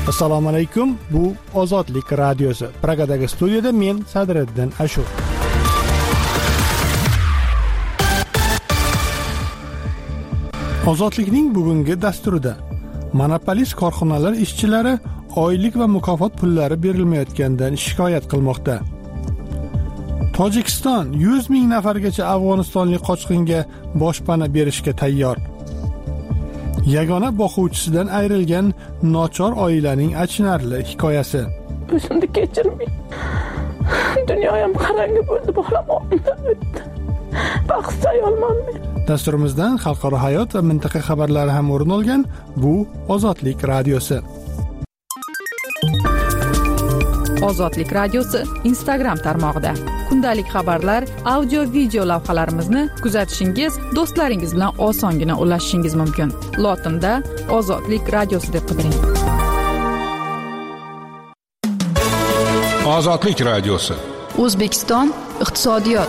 Assalomu alaykum. Bu Ozodlik radiosi. Pragadagi studiyada men Sadriddin Ashur. Ozodlikning bugungi dasturida monopolist korxonalar ishchilari oylik va mukofot pullari berilmayotganidan shikoyat qilmoqda. Tojikiston 100 ming nafargacha afg'onistonlik qochqinga boshpana berishga tayyor. Yagona boquvchisidan ayrilgan nochor oilaning achinarli hikoyasi. O'zimni kechirmay. Dunyoyam qarangi bo'ldi, bolam o'tdi. Baxtsiz ayolman men. Dasturimizdan xalqaro hayot va mintaqa xabarlari ham o'rin olgan. Bu Ozodlik radiosi. Ozodlik radiosi Instagram tarmog'ida kundalik xabarlar, audio, video lavhalarimizni kuzatishingiz, do'stlaringiz bilan osongina ulashishingiz mumkin. Lotinda Ozodlik radiosi deb qidiring. Ozodlik radiosi. O'zbekiston iqtisodiyot.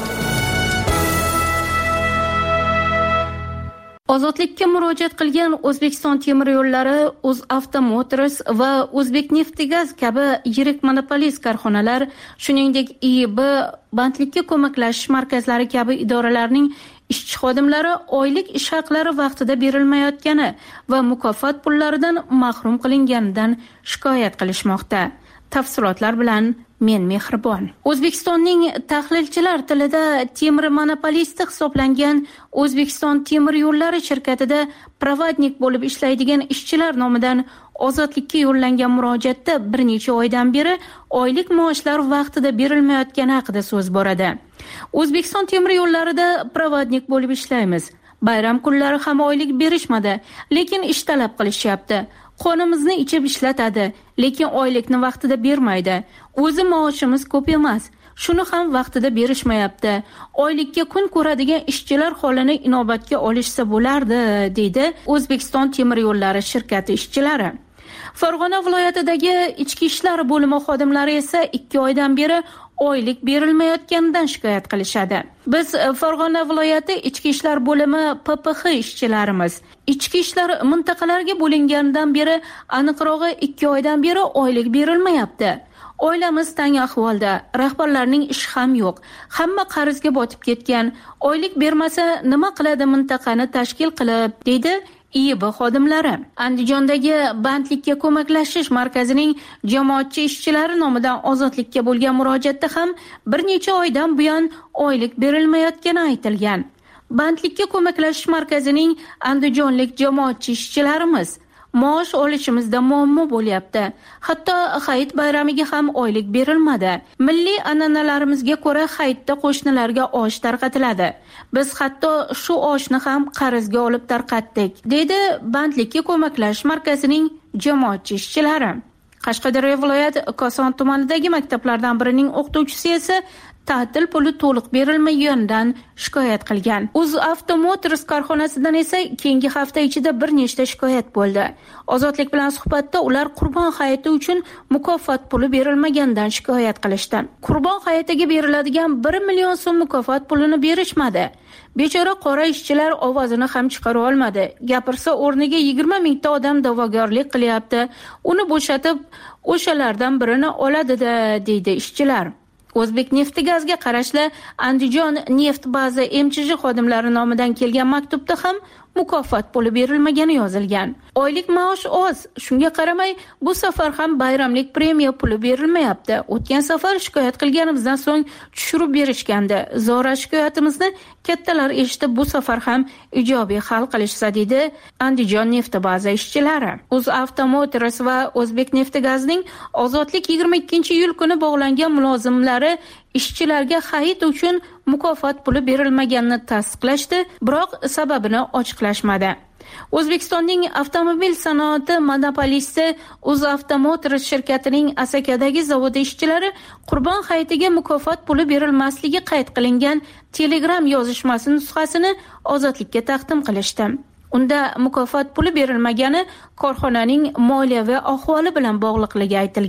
Ozodlikka murojaat qilgan O'zbekiston temir yo'llari, UzAvto Motors va O'zbekneftgaz kabi yirik monopolist korxonalar, shuningdek IIB, bandlikka ko'maklashish markazlari kabi idoralarning ishchi xodimlari oylik ish haqlari vaqtida berilmayotgani va mukofot pullaridan mahrum qilinganidan shikoyat qilishmoqda. Tafsilotlar bilan men Mehribon. O'zbekistonning tahlilchilar tilida temir monopolisti hisoblangan O'zbekiston temir yo'llari shirkatida provodnik bo'lib ishlaydigan ishchilar nomidan Ozodlikka yo'llangan murojaatda bir necha oydan beri oylik maoshlar vaqtida berilmayotgani haqida so'z boradi. O'zbekiston temir yo'llarida provodnik bo'lib ishlaymiz. Bayram kunlari ham oylik berishmadi, lekin ish talab qilishyapti. Qonimizni ichib ishlatadi, lekin oylikni vaqtida bermaydi. O'zi maoshimiz ko'p emas. Shuni ham vaqtida berishmayapti. Oylikka kun ko'radigan ishchilar holini inobatga olishsa bo'lardi, deydi O'zbekiston temir yo'llari shirkati ishchilari. Farg'ona viloyatidagi ichki ishlar bo'limi xodimlari esa 2 oydan beri oylik berilmayotganidan shikoyat qilishadi. Biz Farg'ona viloyati ichki ishlar bo'limi PPX ishchilarimiz. Ichki ishlar mintaqalarga bo'linganidan beri aniqrog'i 2 oydan beri oylik berilmayapti. Oilamiz tang ahvolda, rahbarlarning ishi ham yo'q. Hamma qarzga botib ketgan. Oylik bermasa nima qiladi mintaqani tashkil qilib, deydi IIB xodimlari. Andijondagi bandlikka ko'maklashish markazining jamoatchi ishchilari nomidan Ozodlikka bo'lgan murojaatda ham bir necha oydan buyon oylik berilmayotgani aytilgan. Bandlikka ko'maklashish markazining andijonlik jamoatchi ishchilarimiz maosh olishimizda muammo bo'lyapti. Hatto hayit bayramiga ham oylik berilmadi. Milliy an'analarimizga ko'ra hayitda qo'shnilarga osh tarqatiladi. Biz hatto shu oshni ham qarzga olib tarqatdik, deydi bandlikka ko'maklashish markazining jamoatchi ishchilari. Qashqadaryo viloyat Koson tumanidagi maktablardan birining o'qituvchisi esa ta'til puli to'liq berilmaganidan shikoyat qilgan. UzAvto Motors korxonasidan esa keyingi hafta ichida bir nechta shikoyat bo'ldi. Ozodlik bilan suhbatda ular Qurbon hayiti uchun mukofot puli berilmaganidan shikoyat qilishdi. Qurbon hayitiga beriladigan 1 million so'm mukofot pulini berishmadi. Bechora qora ishchilar ovozini ham chiqara olmadi. Gapirsa o'rniga 20 mingta odam da'vogarlik qilyapti. Uni bo'shatib, o'shalardan birini oladi-da, deydi ishchilar. O'zbekneftgazga qarashli Andijon neft baza MChJ xodimlari nomidan kelgan maktubda ham mukofot puli berilmagani yozilgan. Oylik maosh oz, shunga qaramay bu safar ham bayramlik premiya puli berilmayapti. O'tgan safar shikoyat qilganimizdan so'ng tushirib berishgandi. Zora shikoyatimizni kattalar eshitib bu safar ham ijobiy hal qilishsa, deydi Andijon neft baza ishchilari. UzAvto Motors va O'zbekneftgazning Ozodlik 22-iyul kuni bog'langan mulozimlari ishchilarga hayit uchun mukofot puli berilmaganini tasdiqlashdi, biroq sababini ochiqlashmadi. O'zbekistonning avtomobil sanoati monopolisti UzAvto Motors shirkatining Asakadagi zavodi ishchilari Qurbon hayitiga mukofot puli berilmasligi qayd qilingan Telegram yozishmasi nusxasini Ozodlikka taqdim qilishdi. Unda mukofot puli berilmagani korxonaning moliyaviy ahvoli bilan bog'liqligi aytilgan.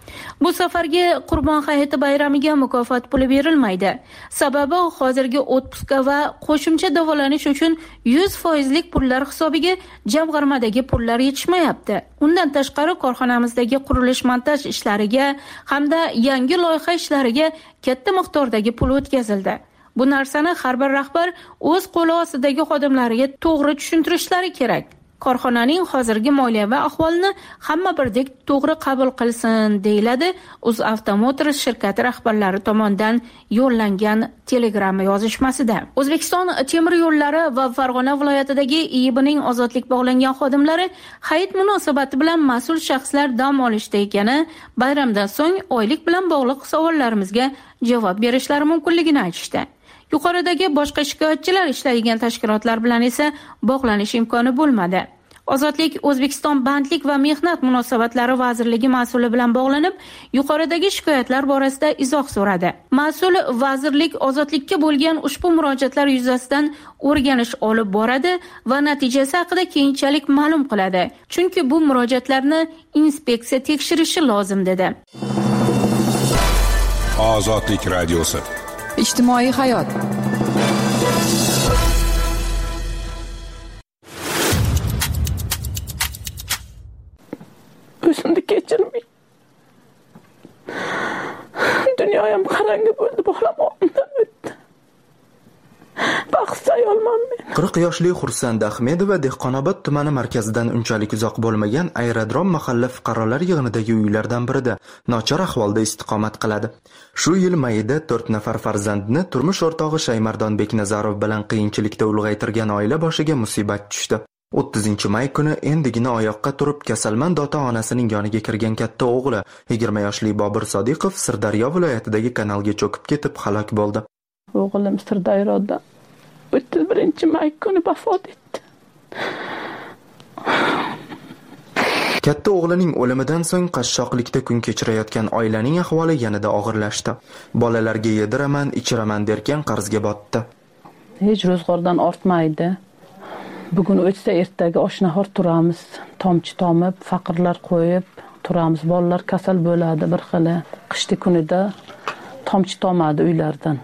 Bu safargi Qurbon hayiti bayramiga mukofot puli berilmaydi. Sababi hozirgi otpuska va qo'shimcha davolanish uchun 100% pullar hisobiga jamg'armadagi pullar yetishmayapti. Undan tashqari korxonamizdagi qurilish-montaj ishlariga hamda yangi loyiha ishlariga katta miqdordagi pul o'tkazildi. Bu narsani har bir rahbar o'z qo'li ostidagi xodimlariga to'g'ri tushuntirishlari kerak. Korxonaning hozirgi moliyaviy ahvolini hamma birdek to'g'ri qabul qilsin, deyiladi UzAvto Motors shirkati rahbarlari tomonidan yo'llangan telegramma yozishmasida. O'zbekiston temir yo'llari va Farg'ona viloyatidagi IIBning ozodlik bog'langan xodimlari hayit munosabati bilan mas'ul shaxslar dam olishda ekani, bayramdan so'ng oylik bilan bog'liq savollarimizga javob berishlari mumkinligini aytishdi. Yuqoridagi boshqa shikoyatchilar ishlaydigan tashkilotlar bilan esa bog'lanish imkoni bo'lmadi. Ozodlik O'zbekiston bandlik va mehnat munosabatlari vazirligi mas'uli bilan bog'lanib, yuqoridagi shikoyatlar borasida izoh so'radi. Mas'ul vazirlik ozodlikka bo'lgan ushbu murojaatlar yuzasidan o'rganish olib boradi va natijasi haqida keyinchalik ma'lum qiladi. Chunki bu murojaatlarni inspeksiya tekshirishi lozim dedi. Ozodlik radiosi. Ijtimoiy hayot. O'zimni kechirmay. Dunyoyam qarangi bo'ldi, bolam oldimdan o'tdi. Baxtsiz ayolman men. 40 yoshli Xursand Ahmedova Dehqonobod tumani markazidan unchalik uzoq bo'lmagan Aerodrom mahalla fuqarolar yig'inidagi uylardan birida nochor ahvolda istiqomat qiladi. Shu yil mayida 4 nafar farzandni turmush o'rtog'i Shaymardon Beknazarov bilan qiyinchilikda ulg'aytirgan oila boshiga musibat tushdi. 30-may kuni endigina oyoqqa turib kasalmand ota-onasining yoniga kirgan katta o'g'li 20 yoshli Bobur Sodiqov Sirdaryo viloyatidagi kanalga cho'kib ketib halok bo'ldi. O'g'lim Sirdaryoda 31-may kuni vafot etdi. Katta o'g'lining o'limidan so'ng qashshoqlikda kun kechirayotgan oilaning ahvoli yanada og'irlashdi. Bolalarga yediraman, ichiraman derkan qarzga botdi. Hech ro'zg'ordan ortmaydi. Bugun o'tsa ertaga osh-nahor turamiz. Tomchi tomib, faqirlar qo'yib turamiz. Bolalar kasal bo'ladi bir xili. Qishli kunida tomchi tomadi uylardan.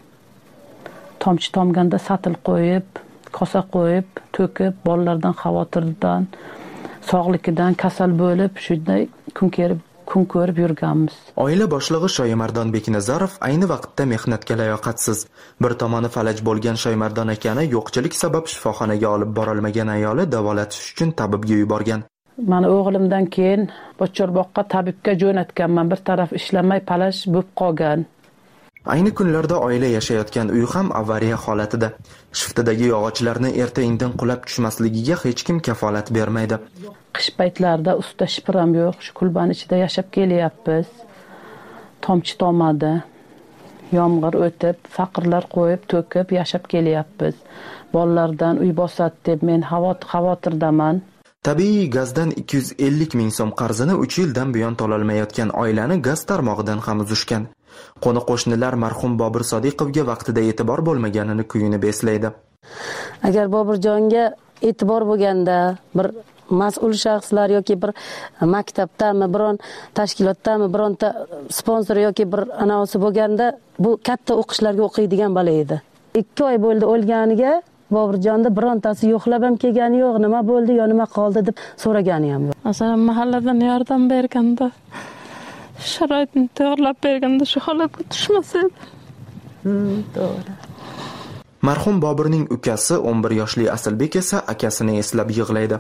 Tomchi tomganda satil qo'yib, kosa qo'yib, to'kib, bolalardan xavotirdan, sog'ligidan kasal bo'lib, shunday kun ko'rib yurganmiz. Oila boshlig'i Shoymardon Beknazarov ayni vaqtda mehnatga layoqatsiz. Bir tomoni falaj bo'lgan Shoymardon akani yo'qchilik sabab shifoxonaga olib borolmagan ayoli davolatish uchun tabibga yuborgan. Mana o'g'limdan keyin Bochorboqqa tabibga jo'natganman. Bir taraf ishlamay falaj bo'lib qolgan. Ayni kunlarda oila yashayotgan uy ham avariya holatida. Shiftidagi yog'ochlarni erta-indin qulab tushmasligiga hech kim kafolat bermaydi. Qish paytlarida usta shipram yo'q, shu kulban ichida yashab kelyapmiz. Tomchi tomadi. Yomg'ir o'tib, faqirlar qo'yib, to'kib yashab kelyapmiz. Bolalardan uy bosadi deb men xavotirdaman. Tabiiy gazdan 250 ming so'm qarzini 3 yildan buyon to'lolmayotgan oilani gaz tarmog'idan ham uzishgan. Qo'ni-qo'shnilar marhum Bobur Sodiqovga vaqtida e'tibor bo'lmaganini kuyunib eslaydi. Agar Boburjonga e'tibor bo'lganda, bir mas'ul shaxslar yoki bir maktabdami, biron tashkilotdami, bironta sponsor yoki bir anavsi bo'lganda, bu katta o'qishlarga o'qiydigan bola edi. 2 oy bo'ldi o'lganiga, Boburjonda birontasi yo'qlab ham kelgani yo'q, nima bo'ldi yo nima qoldi deb so'ragani ham yo'q. Masalan, mahalladan yordam berganda, sharoitni tayyorlab berganda shu holatga tushmasa edi. To'g'ri. Marhum Boburning ukasi 11 yoshli Asilbek esa akasini eslab yig'laydi.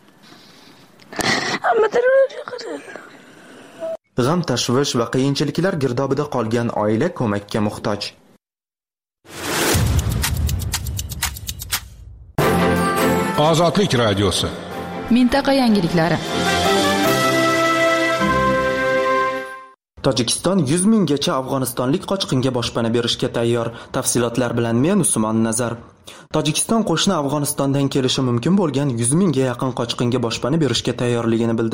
G'am, tashvish va qiyinchiliklar girdobida qolgan oila ko'makka muhtoj. Ozodlik radiosi. Mintaqa yangiliklari. Tojikiston 100 minggacha afg'onistonlik qochqinga boshpana berishga tayyor. Tafsilotlar bilan men Usmon Nazar. Tojikiston qo'shni Afg'onistondan kelishi mumkin bo'lgan 100 mingga yaqin qochqinga boshpana berishga tayyorligini bildirdi.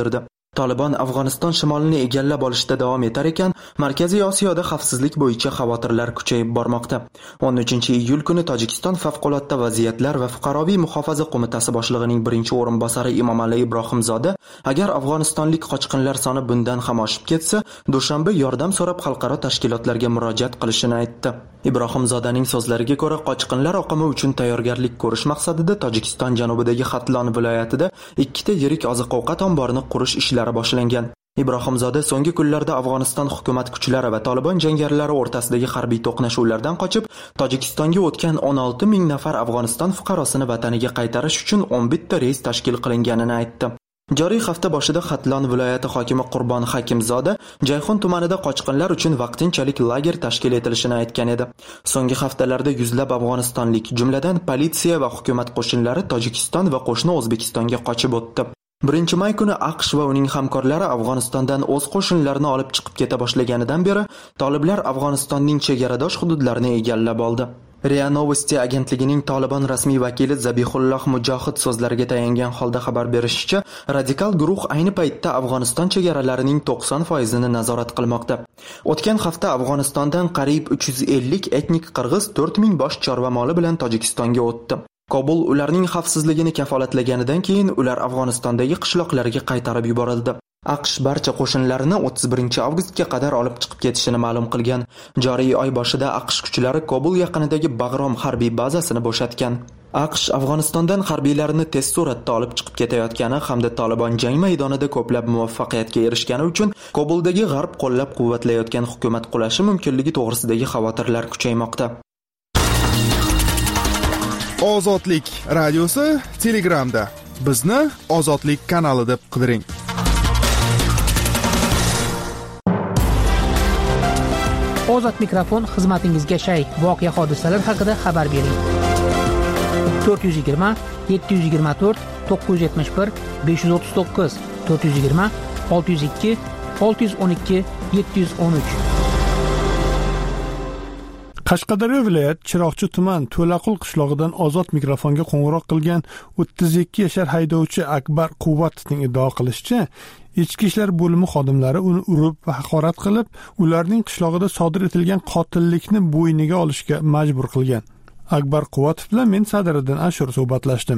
Taliban Afg'oniston shimolini egallab olishda davom etar ekan, Markaziy Osiyoda xavfsizlik bo'yicha xavotirlar kuchayib bormoqda. 13-iyul kuni Tojikiston favqulodda vaziyatlar va fuqaroviy muhofaza qo'mitasi boshlig'ining birinchi o'rinbosari Emomali Ibrohimzoda, agar afg'onistonlik qochqinlar soni bundan ham oshib ketsa, dushanba yordam so'rab xalqaro tashkilotlarga murojaat qilishini aytdi. Ibrohimzodaning so'zlariga ko'ra, qochqinlar oqimi uchun tayyorgarlik ko'rish maqsadida Tojikiston janubidagi Xatlon viloyatida ikkita yirik oziq-ovqat omborini qurish ishlari boshlangan. Ibrohimzoda so'nggi kunlarda Afg'oniston hukumat kuchlari va Taliban jangarilari o'rtasidagi harbiy to'qnashuvlardan qochib, Tojikistonga o'tgan 16 ming nafar Afg'oniston fuqarosini vataniga qaytarish uchun 11 ta reys tashkil qilinganini aytdi. Joriy hafta boshida Xatlon viloyati hokimi Qurbon Hakimzoda Jayxon tumanida qochqinlar uchun vaqtinchalik lager tashkil etilishini aytgan edi. So'nggi haftalarda yuzlab afg'onistonlik, jumladan politsiya va hukumat qo'shinlari Tojikiston va qo'shni O'zbekistonga qochib o'tdi. 1-may kuni AQSh va uning hamkorlari Afg'onistondan o'z qo'shinlarini olib chiqib keta boshlaganidan beri toliblar Afg'onistonning chegaradosh hududlarini egallab oldi. RIA Novosti agentligining Taliban rasmiy vakili Zabihulloh Mujohid so'zlariga tayangan holda xabar berishicha, radikal guruh ayni paytda Afg'oniston chegaralarining 90% ni nazorat qilmoqda. O'tgan hafta Afg'onistondan qariyb 350 etnik qirg'iz 4000 bosh chorva moli bilan Tojikistonga o'tdi. Kobul ularning xavfsizligini kafolatlaganidan keyin ular Afg'onistondagi qishloqlarga qaytarib yuborildi. AQSh barcha qo'shinlarini 31-avgustga qadar olib chiqib ketishini ma'lum qilgan. Joriy oy boshida AQSh kuchlari Kobul yaqinidagi Bag'rom harbiy bazasini bo'shatgan. AQSh Afg'onistondan harbiylarini tez suratda olib chiqib ketayotgani hamda Taliban jang maydonida ko'plab muvaffaqiyatga erishgani uchun Kobuldagi g'arb qo'llab-quvvatlayotgan hukumat qulashi mumkinligi to'g'risidagi xavotirlar kuchaymoqda. Ozodlik radiosi Telegramda. Bizni Ozodlik kanali deb qidiring. Ozod mikrofon xizmatingizga shay. Voqea hodisalar haqida xabar bering. 420 724 971 539 420 602 612 713. Qashqadaryo viloyat Chiroqchi tuman To'laqul qishlog'idan Ozod mikrofonga qo'ng'iroq qilgan 32 yashar haydovchi Akbar Quvvatovning iddao qilishicha, Ichki ishlar bo'limi xodimlari uni urib va haqorat qilib, ularning qishlog'ida sodir etilgan qotillikni bo'yniga olishga majbur qilgan. Akbar Quvvatov bilan men Sadiriddin Ashur suhbatlashdim.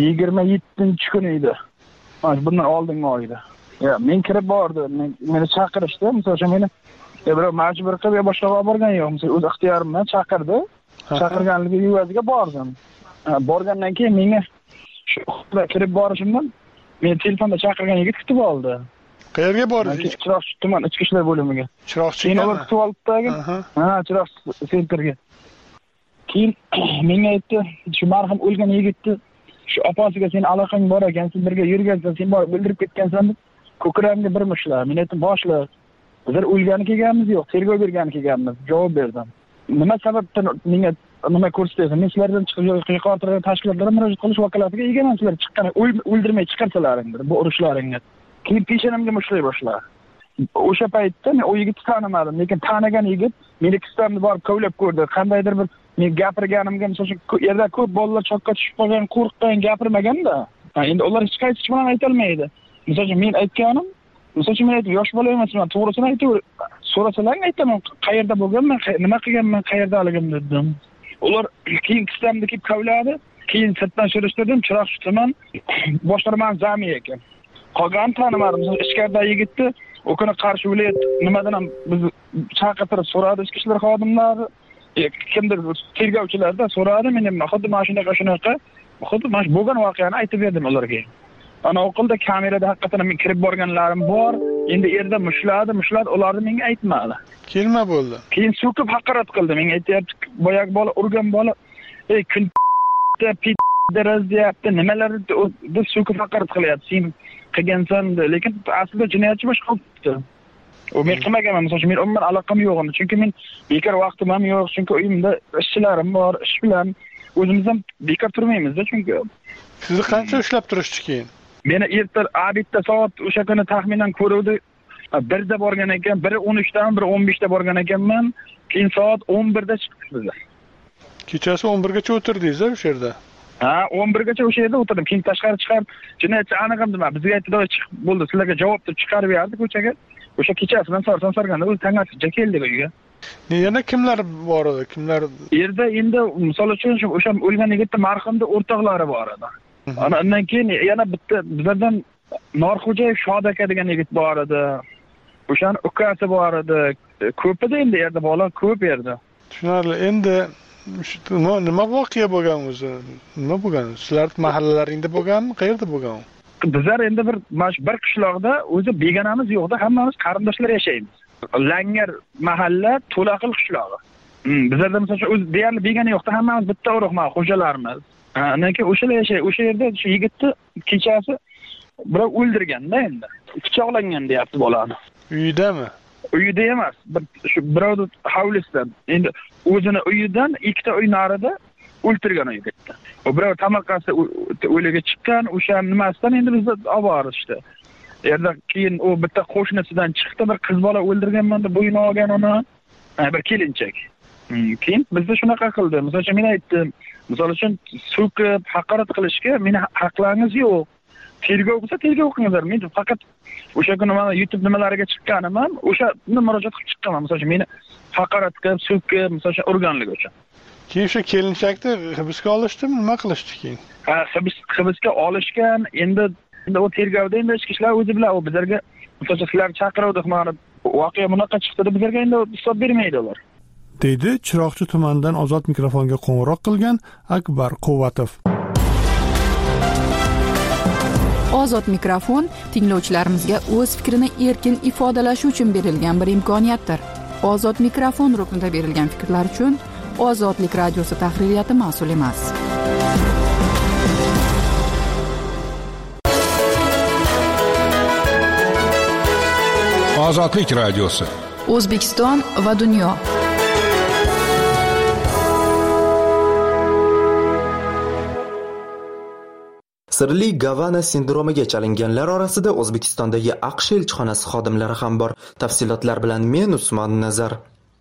27-kuni edi. Bundan oldingi oyda. Men kirib bordim. Meni chaqirishdi. Masalan, meni birov majbur qilib boshqa olib borgan yo'q. O'z ixtiyorim bilan chaqirdi. Chaqirganligi evaziga bordim. Borgandan keyin menga shu kirib borishimdan men telefonda chaqirgan yigit kutib oldi. Qayerga bordingiz? Chiroqchi tuman ichki ishlar bo'limiga. Chiroqchi. Meni olib kutib oldi. Chiroqchi sentrga. Keyin menga aytdi, shu marhum o'lgan yigitni shu opasiga sen aloqang bor ekan, sen birga yurgansan, sen borib bildirib ketgansan deb ko'kragimga bir mushlar. Men aytdim, boshliq, biz o'lgani kelganmiz yo'q, tergov bergani kelganmiz. Javob berdim. Nima sababdan menga nima ko'rsatasiz? Men sizlardan chiqib yuqori tashkilotlarga murojaat qilish vakolatiga egaman. Sizlar chiqqan o'ldirmay chiqarsalaringdir bu urushlaringni. Keyin peshonamga mushlay boshladi. O'sha paytda men u yigitni tanimadim, lekin tanigan yigit meni kistamni borib kovlab ko'rdi. Qandaydir bir men gapirganimga, masalan, yerda ko'p bolalar cho'qqa tushib qolgan, qo'rqgan, gapirmaganda, endi ular hech qaysi bilan aytolmaydi. Masalan, men aytganim, masalan, men aytib yosh bola emasman, to'g'risini aytib, so'rasalar aytaman, qayerda bo'lganman, nima qilganman, qayerdaligim dedim. Ular keyin kistamni kelib kovladi, keyin sirtdan surishtirdim, Chiroqchi tuman boshqarma zami ekan. Qolgan tanimadim, ichkarida yigitni o kuni qarshi viloyat nimadan ham biz chaqirtirib so'radi ichki ishlar xodimlari, kimdir tergovchilarda so'radi, men xuddi mashinaga shunaqa, xuddi mana bo'lgan voqeani aytib berdim ularga. Ana o'qilda kamerada haqiqatan men kirib borganlarim bor. Endi yerda mushladi, ularni menga aytmadi. Keyin nima bo'ldi? Keyin so'kib haqorat qildi. Menga aytayapti, boyagi bola urgan bola, kun deraz deyapti, nimalarni deb so'kib haqorat qilyapti. Sen qilgansan, lekin aslida jinoyatchi boshqa qilibdi. O men qilmaganman, masalan, men umuman aloqam yo'q uni. Chunki men bekor vaqtim ham yo'q, chunki uyimda ishchilarim bor, ish bilan o'zimiz ham bekor turmaymiz-da, chunki. Sizni qancha ushlab turishdi keyin? Meni erta Abidda soat o'sha kuni taxminan ko'ruvdi. 1 da borgan ekan, biri 13 dan, biri 15 da borgan ekanman. Keyin soat 11 da chiqibdi. Kechasi 11 gacha o'tirdingiz o'sha yerda? Ha, 11gacha o'sha yerda o'tirdim. Keyin tashqari chiqib, jinoyatchi aniq ham nima, bizga aytdi, chiqib bo'ldi, sizlarga javob deb chiqarib berdi ko'chaga. O'sha kechasidan sarganda o'zi tangasiga keldik uyga. Yana kimlar bor edi? Kimlar? Yerda endi misol uchun o'sha o'lgan yigitda marhumda o'rtoqlari bor edi. Ana undan keyin yana bitta bizlardan Norxo'jayev Shod aka degan yigit bor edi. O'shani ukasi bor edi. Ko'p edi endi yerda bola ko'p yerda. Tushunarli. Endi nima voqea bo'lgan o'zi? Nima bo'lgan? Sizlar mahallalaringda bo'lganmi? Qayerda bo'lgan? Bizlar endi bir qishloqda o'zi begonamiz yo'qda, hammamiz qarindoshlar yashaymiz. Langar mahalla To'laqil qishlog'i. Bizlarda masalan o'zi deyarli begona yo'qda, hammamiz bitta urug'ma xo'jalarimiz. Undan keyin o'shalar yashaydi. O'sha yerda shu yigitni kechasi birov o'ldirganda endi pichoqlangan deyapti bolani. Uydami? Uyida emas, shu birovni hovlisida. Endi o'zini uyidan ikkita uy narida o'ltirgan u yigitni. O birov tomorqasi o'liga chiqqan, o'sha nimasidan endi bizda olib borishdi. Yerda keyin u bitta qo'shnisidan chiqdi, bir qiz bola o'ldirganman deb bo'yini olgan uni, bir kelinchak. Keyin bizda shunaqa qildi. Masalan, men aytdim, misol uchun so'kib, haqorat qilishga meni haqlaringiz yo'q. Tergov bo'lsa tergov qilinglar. Men faqat o'sha kuni mana YouTube nimalariga chiqqanim, o'shani murojaat qilib chiqqanman. Masalan, meni haqorat qilib, so'kib, masalan, urganligi uchun. Keyin o'sha kelinchakni hibsga olishdimi, nima qilishdi keyin? Ha, hibsga olishgan. Endi u tergovda endi ichki ishlar o'zi bilan u bizlarga masalan sizlar chaqiruvdik, mana voqea bunaqa chiqdi deb bizlarga endi hisob bermaydi ular. Deydi Chiroqchi tumanidan ozod mikrofonga qo'ng'iroq qilgan Akbar Quvvatov. Ozod mikrofon tinglovchilarimizga o'z fikrini erkin ifodalashi uchun berilgan bir imkoniyatdir. Ozod mikrofon ruknida berilgan fikrlar uchun Ozodlik radiosi tahririyati mas'ul emas. Ozodlik radiosi. O'zbekiston va dunyo. Sirli Gavana sindromiga chalinganlar orasida O'zbekistondagi AQSh elchixonasi xodimlari ham bor. Tafsilotlar bilan men Usmon Nazar.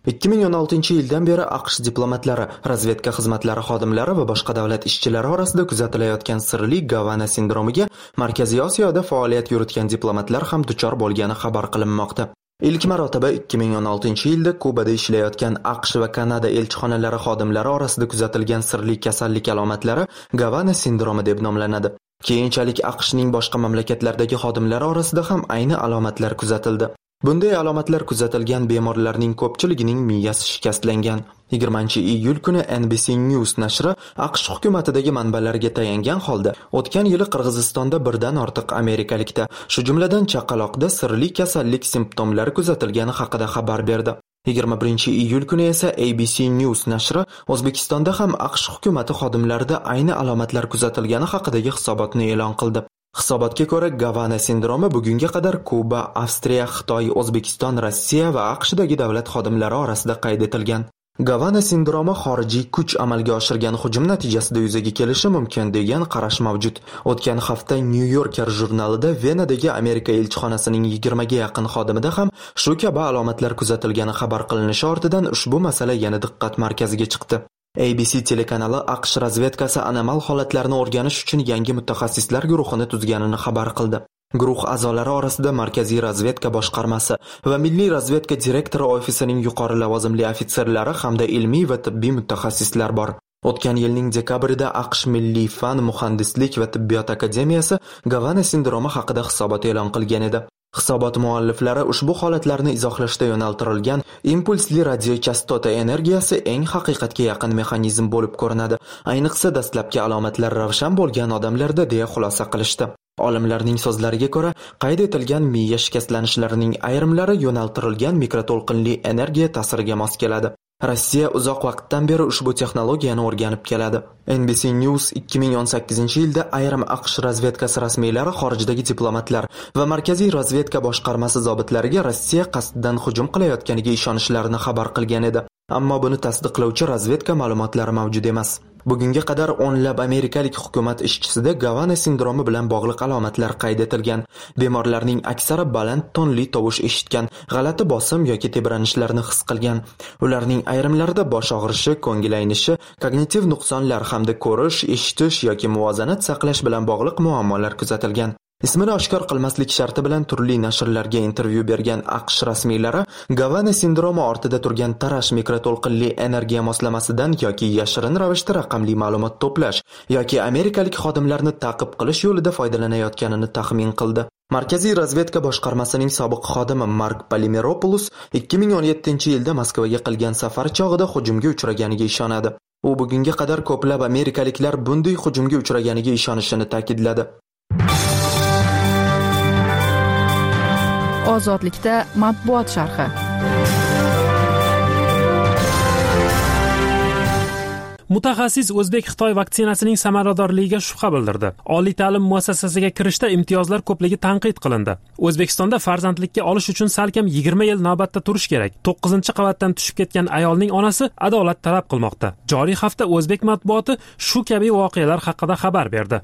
2016-yildan beri AQSh diplomatlari, razvedka xizmatlari xodimlari va boshqa davlat ishchilari orasida kuzatilayotgan sirli Gavana sindromiga Markaziy Osiyoda faoliyat yuritgan diplomatlar ham duchor bo'lgani xabar qilinmoqda. Ilk marotaba 2016-yilda Kubada ishlayotgan AQSh va Kanada elchixonalari xodimlari orasida kuzatilgan sirli kasallik alomatlari Gavana sindromi deb nomlanadi. Keyinchalik AQShning boshqa mamlakatlardagi xodimlari orasida ham ayni alomatlar kuzatildi. Bunday alomatlar kuzatilgan bemorlarning ko'pchiligining miyasi shikastlangan. 20-iyul kuni NBC News nashri AQSh hukumatidagi manbalarga tayangan holda o'tgan yili Qirg'izistonda birdan ortiq amerikalikda, shu jumladan chaqaloqda sirli kasallik simptomlari kuzatilgani haqida xabar berdi. 21-iyul kuni esa ABC News nashri O'zbekistonda ham AQSh hukumati xodimlarida ayni alomatlar kuzatilgani haqidagi hisobotni e'lon qildi. Hisobotga ko'ra, Gavana sindromi bugunga qadar Kuba, Avstriya, Xitoy, O'zbekiston, Rossiya va AQShdagi davlat xodimlari orasida qayd etilgan. Gavana sindromi xorijiy kuch amalga oshirgan hujum natijasida yuzaga kelishi mumkin degan qarash mavjud. O'tgan hafta New Yorker jurnalida Venadagi Amerika elchixonasining 20 ga yaqin xodimida ham shu kabi alomatlar kuzatilgani xabar qilinishi ortidan ushbu masala yana diqqat markaziga chiqdi. ABC telekanali AQSh razvedkasi anomal holatlarni o'rganish uchun yangi mutaxassislar guruhini tuzganini xabar qildi. Guruh a'zolari orasida Markaziy razvedka boshqarmasi va Milliy razvedka direktori ofisining yuqori lavozimli ofitserlari hamda ilmiy va tibbiy mutaxassislar bor. O'tgan yilning dekabrida AQSh Milliy fan, muhandislik va tibbiyot akademiyasi Gavana sindromi haqida hisobot e'lon qilgan edi. Hisobot mualliflari ushbu holatlarni izohlashda yo'naltirilgan impulsli radiochastota energiyasi eng haqiqatga yaqin mexanizm bo'lib ko'rinadi. Ayniqsa dastlabki alomatlar ravshan bo'lgan odamlarda deya xulosa qilishdi. Olimlarning so'zlariga ko'ra, qayd etilgan miya shikastlanishlarining ayrimlari yo'naltirilgan mikroto'lqinli energiya ta'siriga mos keladi. Rossiya uzoq vaqtdan beri ushbu texnologiyani o'rganib keladi. NBC News 2018-yilda ayrim AQSh razvedkasi rasmiylari xorijdagi diplomatlar va Markaziy razvedka boshqarmasi zobitlariga Rossiya qasddan hujum qilayotganiga ishonishlarini xabar qilgan edi. Ammo buni tasdiqlovchi razvedka ma'lumotlari mavjud emas. Bugunga qadar o'nlab amerikalik hukumat ishchisida Gavana sindromi bilan bog'liq alomatlar qayd etilgan. Bemorlarning aksari baland tonli tovush eshitgan, g'alati bosim yoki tebranishlarni his qilgan. Ularning ayrimlarida bosh og'rishi, ko'ngil aynishi, kognitiv nuqsonlar hamda ko'rish, eshitish yoki muvozanat saqlash bilan bog'liq muammolar kuzatilgan. Ismini oshkor qilmaslik sharti bilan turli nashrlarga intervyu bergan AQSh rasmiylari Gavana sindromi ortida turgan tarash mikroto'lqinli energiya moslamasidan yoki yashirin ravishda raqamli ma'lumot to'plash yoki amerikalik xodimlarni ta'qib qilish yo'lida foydalanayotganini taxmin qildi. Markaziy razvedka boshqarmasining sobiq xodimi Mark Polimeropoulos 2017-yilda Moskvaga qilgan safar chog'ida hujumga uchraganiga ishonadi. U bugunga qadar ko'plab amerikaliklar bunday hujumga uchraganiga ishonishini ta'kidladi. Ozodlikda matbuot sharhi. Mutaxassis O'zbek-Xitoy vaksinasining samaradorligiga shubha bildirdi. Oliy ta'lim muassasasiga kirishda imtiyozlar ko'pligi tanqid qilindi. O'zbekistonda farzandlikka olish uchun salkam 20 yil navbatda turish kerak. 9-qavatdan tushib ketgan ayolning onasi adolat talab qilmoqda. Joriy hafta o'zbek matbuoti shu kabi voqealar haqida xabar berdi.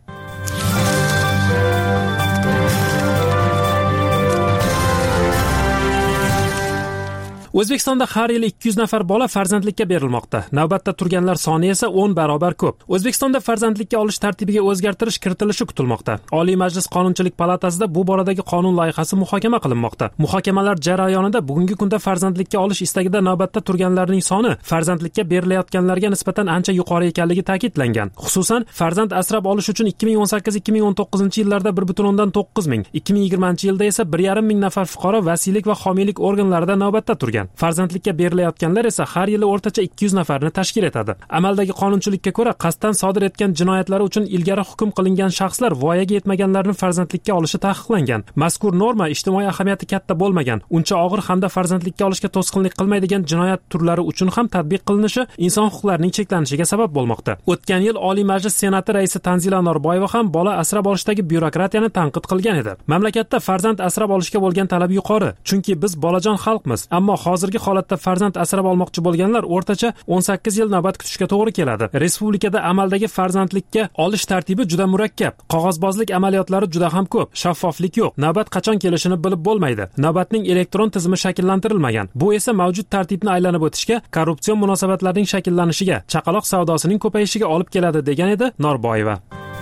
O'zbekistonda har yili 200 nafar bola farzandlikka berilmoqda. Navbatda turganlar soni esa 10 barobar ko'p. O'zbekistonda farzandlikka olish tartibiga o'zgartirish kiritilishi kutilmoqda. Oliy Majlis Qonunchilik palatasida bu boradagi qonun loyihasi muhokama qilinmoqda. Muhokamalar jarayonida bugungi kunda farzandlikka olish istagida navbatda turganlarning soni farzandlikka berilayotganlarga nisbatan ancha yuqori ekanligi ta'kidlangan. Xususan, farzand asrab olish uchun 2018-2019 yillarda 1.9 ming, 2020 yilda esa 1,5 ming nafar fuqaro vasiylik va homiylik organlarida navbatda turgan. Farzandlikka berilayotganlar esa har yili o'rtacha 200 nafarni tashkil etadi. Amaldagi qonunchilikka ko'ra, qasddan sodir etgan jinoyatlari uchun ilgari hukm qilingan shaxslar voyaga yetmaganlarni farzandlikka olishi taqiqlangan. Mazkur norma ijtimoiy ahamiyati katta bo'lmagan, uncha og'ir hamda farzandlikka olishga to'sqinlik qilmaydigan jinoyat turlari uchun ham tatbiq qilinishi inson huquqlarining cheklanishiga sabab bo'lmoqda. O'tgan yil Oliy Majlis Senati raisi Tanzila Norboyeva ham bola asrab olishdagi byurokratiyani tanqid qilgan edi. Mamlakatda farzand asrab olishga bo'lgan talab yuqori, chunki biz bolajon xalqmiz, ammo hozirgi holatda farzand asrab olmoqchi bo'lganlar o'rtacha 18 yil navbat kutishga to'g'ri keladi. Respublikada amaldagi farzandlikka olish tartibi juda murakkab. Qog'ozbozlik amaliyotlari juda ham ko'p. Shaffoflik yo'q. Navbat qachon kelishini bilib bo'lmaydi. Navbatning elektron tizimi shakllantirilmagan. Bu esa mavjud tartibni aylanib o'tishga, korrupsion munosabatlarning shakllanishiga, chaqaloq savdosining ko'payishiga olib keladi, degan edi Norboyeva.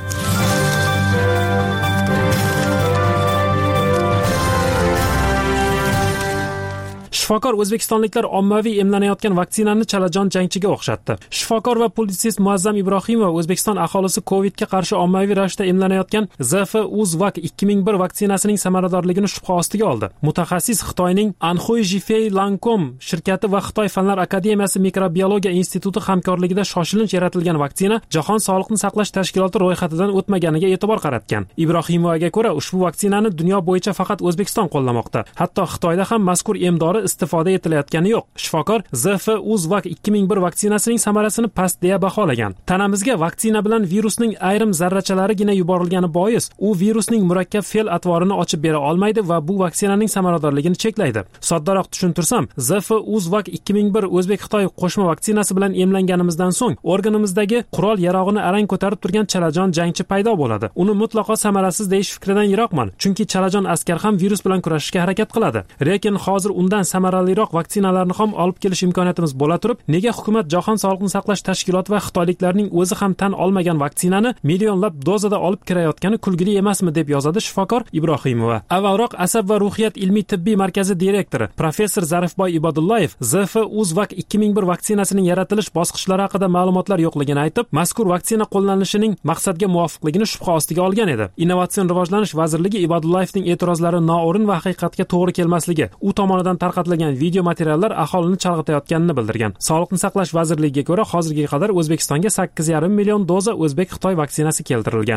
Shifokor o'zbekistonliklar ommaviy emlanayotgan vaksinani chalajon jangchiga o'xshatdi. Shifokor va publitsist Muazzam Ibrohimova O'zbekiston aholisi Covidga qarshi ommaviy ravishda emlanayotgan ZF-UzVac 2001 vaksinasining samaradorligini shubha ostiga oldi. Mutaxassis Xitoyning Anhui Zhifei Lancome shirkati va Xitoy Fanlar akademiyasi mikrobiologiya instituti hamkorligida shoshilinch yaratilgan vaksina Jahon sog'liqni saqlash tashkiloti ro'yxatidan o'tmaganiga e'tibor qaratgan. Ibrohimovaga ko'ra, ushbu vaksinani dunyo bo'yicha faqat O'zbekiston qo'llamoqda. Hatto Xitoyda ham mazkur emdori istifoda etilayotgani yo'q. Shifokor ZF-UzVac 2001 vaksinasining samarasini past deya baholagan. Tanamizga vaksina bilan virusning ayrim zarrachalarigina yuborilgani bois, u virusning murakkab fe'l atvorini ochib bera olmaydi va bu vaksinaning samaradorligini cheklaydi. Soddaroq tushuntirsam, ZF-UzVac 2001 O'zbek-Xitoy qo'shma vaksinasi bilan emlanganimizdan so'ng organimizdagi qurol yarog'ini arang ko'tarib turgan chalajon jangchi paydo bo'ladi. Uni mutlaqo samarasiz deyish fikridan yiroqman, chunki chalajon askar ham virus bilan kurashishga harakat qiladi. Lekin hozir undan samaraliroq vaksinalarni ham olib kelish imkoniyatimiz bo'la turib, nega hukumat Jahon sog'liqni saqlash tashkiloti va xitoyliklarning o'zi ham tan olmagan vaksinani millionlab dozada olib kirayotgani kulgili emasmi, deb yozadi shifokor Ibrohimova. Avvalroq Asab va ruhiyat ilmiy tibbiy markazi direktori professor Zarifboy Ibodullayev ZF-UzVac 2001 vaksinasining yaratilish bosqichlari haqida ma'lumotlar yo'qligini aytib, mazkur vaksina qo'llanishining maqsadga muvofiqligini shubha ostiga olgan edi. Innovatsion rivojlanish vazirligi Ibodullayevning e'tirozlari noo'rin va haqiqatga to'g'ri kelmasligi, u tomonidan tarqatilgan video materiallar aholini chalg'itayotganini bildirgan. Sog'liqni saqlash vazirligiga ko'ra, hozirga qadar O'zbekistonga 8,5 million doza O'zbek-Xitoy vaksinasi keltirilgan.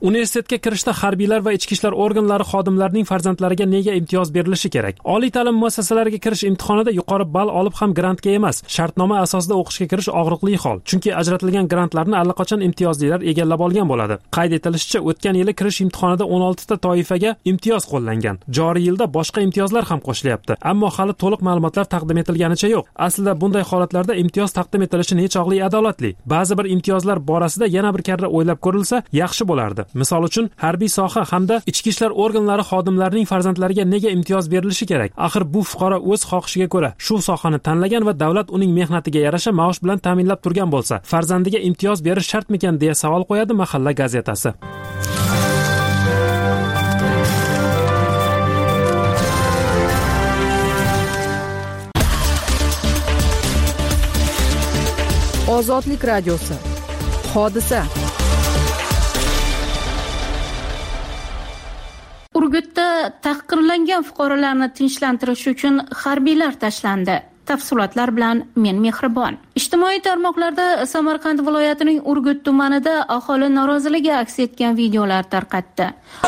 Universitetga kirishda harbiylar va ichki ishlar organlari xodimlarining farzandlariga nega imtiyoz berilishi kerak? Oliy ta'lim muassasalariga kirish imtihonida yuqori ball olib ham grantga emas, shartnoma asosida o'qishga kirish og'riqli hol. Chunki ajratilgan grantlarni allaqachon imtiyozlilar egallab olgan bo'ladi. Qayd etilishicha, o'tgan yili kirish imtihonida 16 ta toifaga imtiyoz qo'llangan. Joriy yilda boshqa imtiyozlar ham qo'shilyapti. Ammo hali to'liq ma'lumotlar taqdim etilganicha yo'q. Aslida bunday holatlarda imtiyoz taqdim etilishi nechog'li adolatli? Ba'zi bir imtiyozlar borasida yana bir karra o'ylab ko'rilsa yaxshi bo'lardi. Misol uchun, harbiy soha hamda ichki ishlar organlari xodimlarining farzandlariga nega imtiyoz berilishi kerak? Axir bu fuqaro o'z xohishiga ko'ra shu sohani tanlagan va davlat uning mehnatiga yarasha maosh bilan ta'minlab turgan bo'lsa, farzandiga imtiyoz berish shartmikan deya savol qo'yadi Mahalla gazetasi. Ozodlik radiosi. Hodisa. Urgutda tahqirlangan fuqarolarni tinchlantirish uchun harbiylar tashlandi. Tafsilotlar bilan men Mehribon. Ijtimoiy tarmoqlarda Samarqand viloyatining Urgut tumanida aholi noroziligi aks etgan videolar tarqatdi.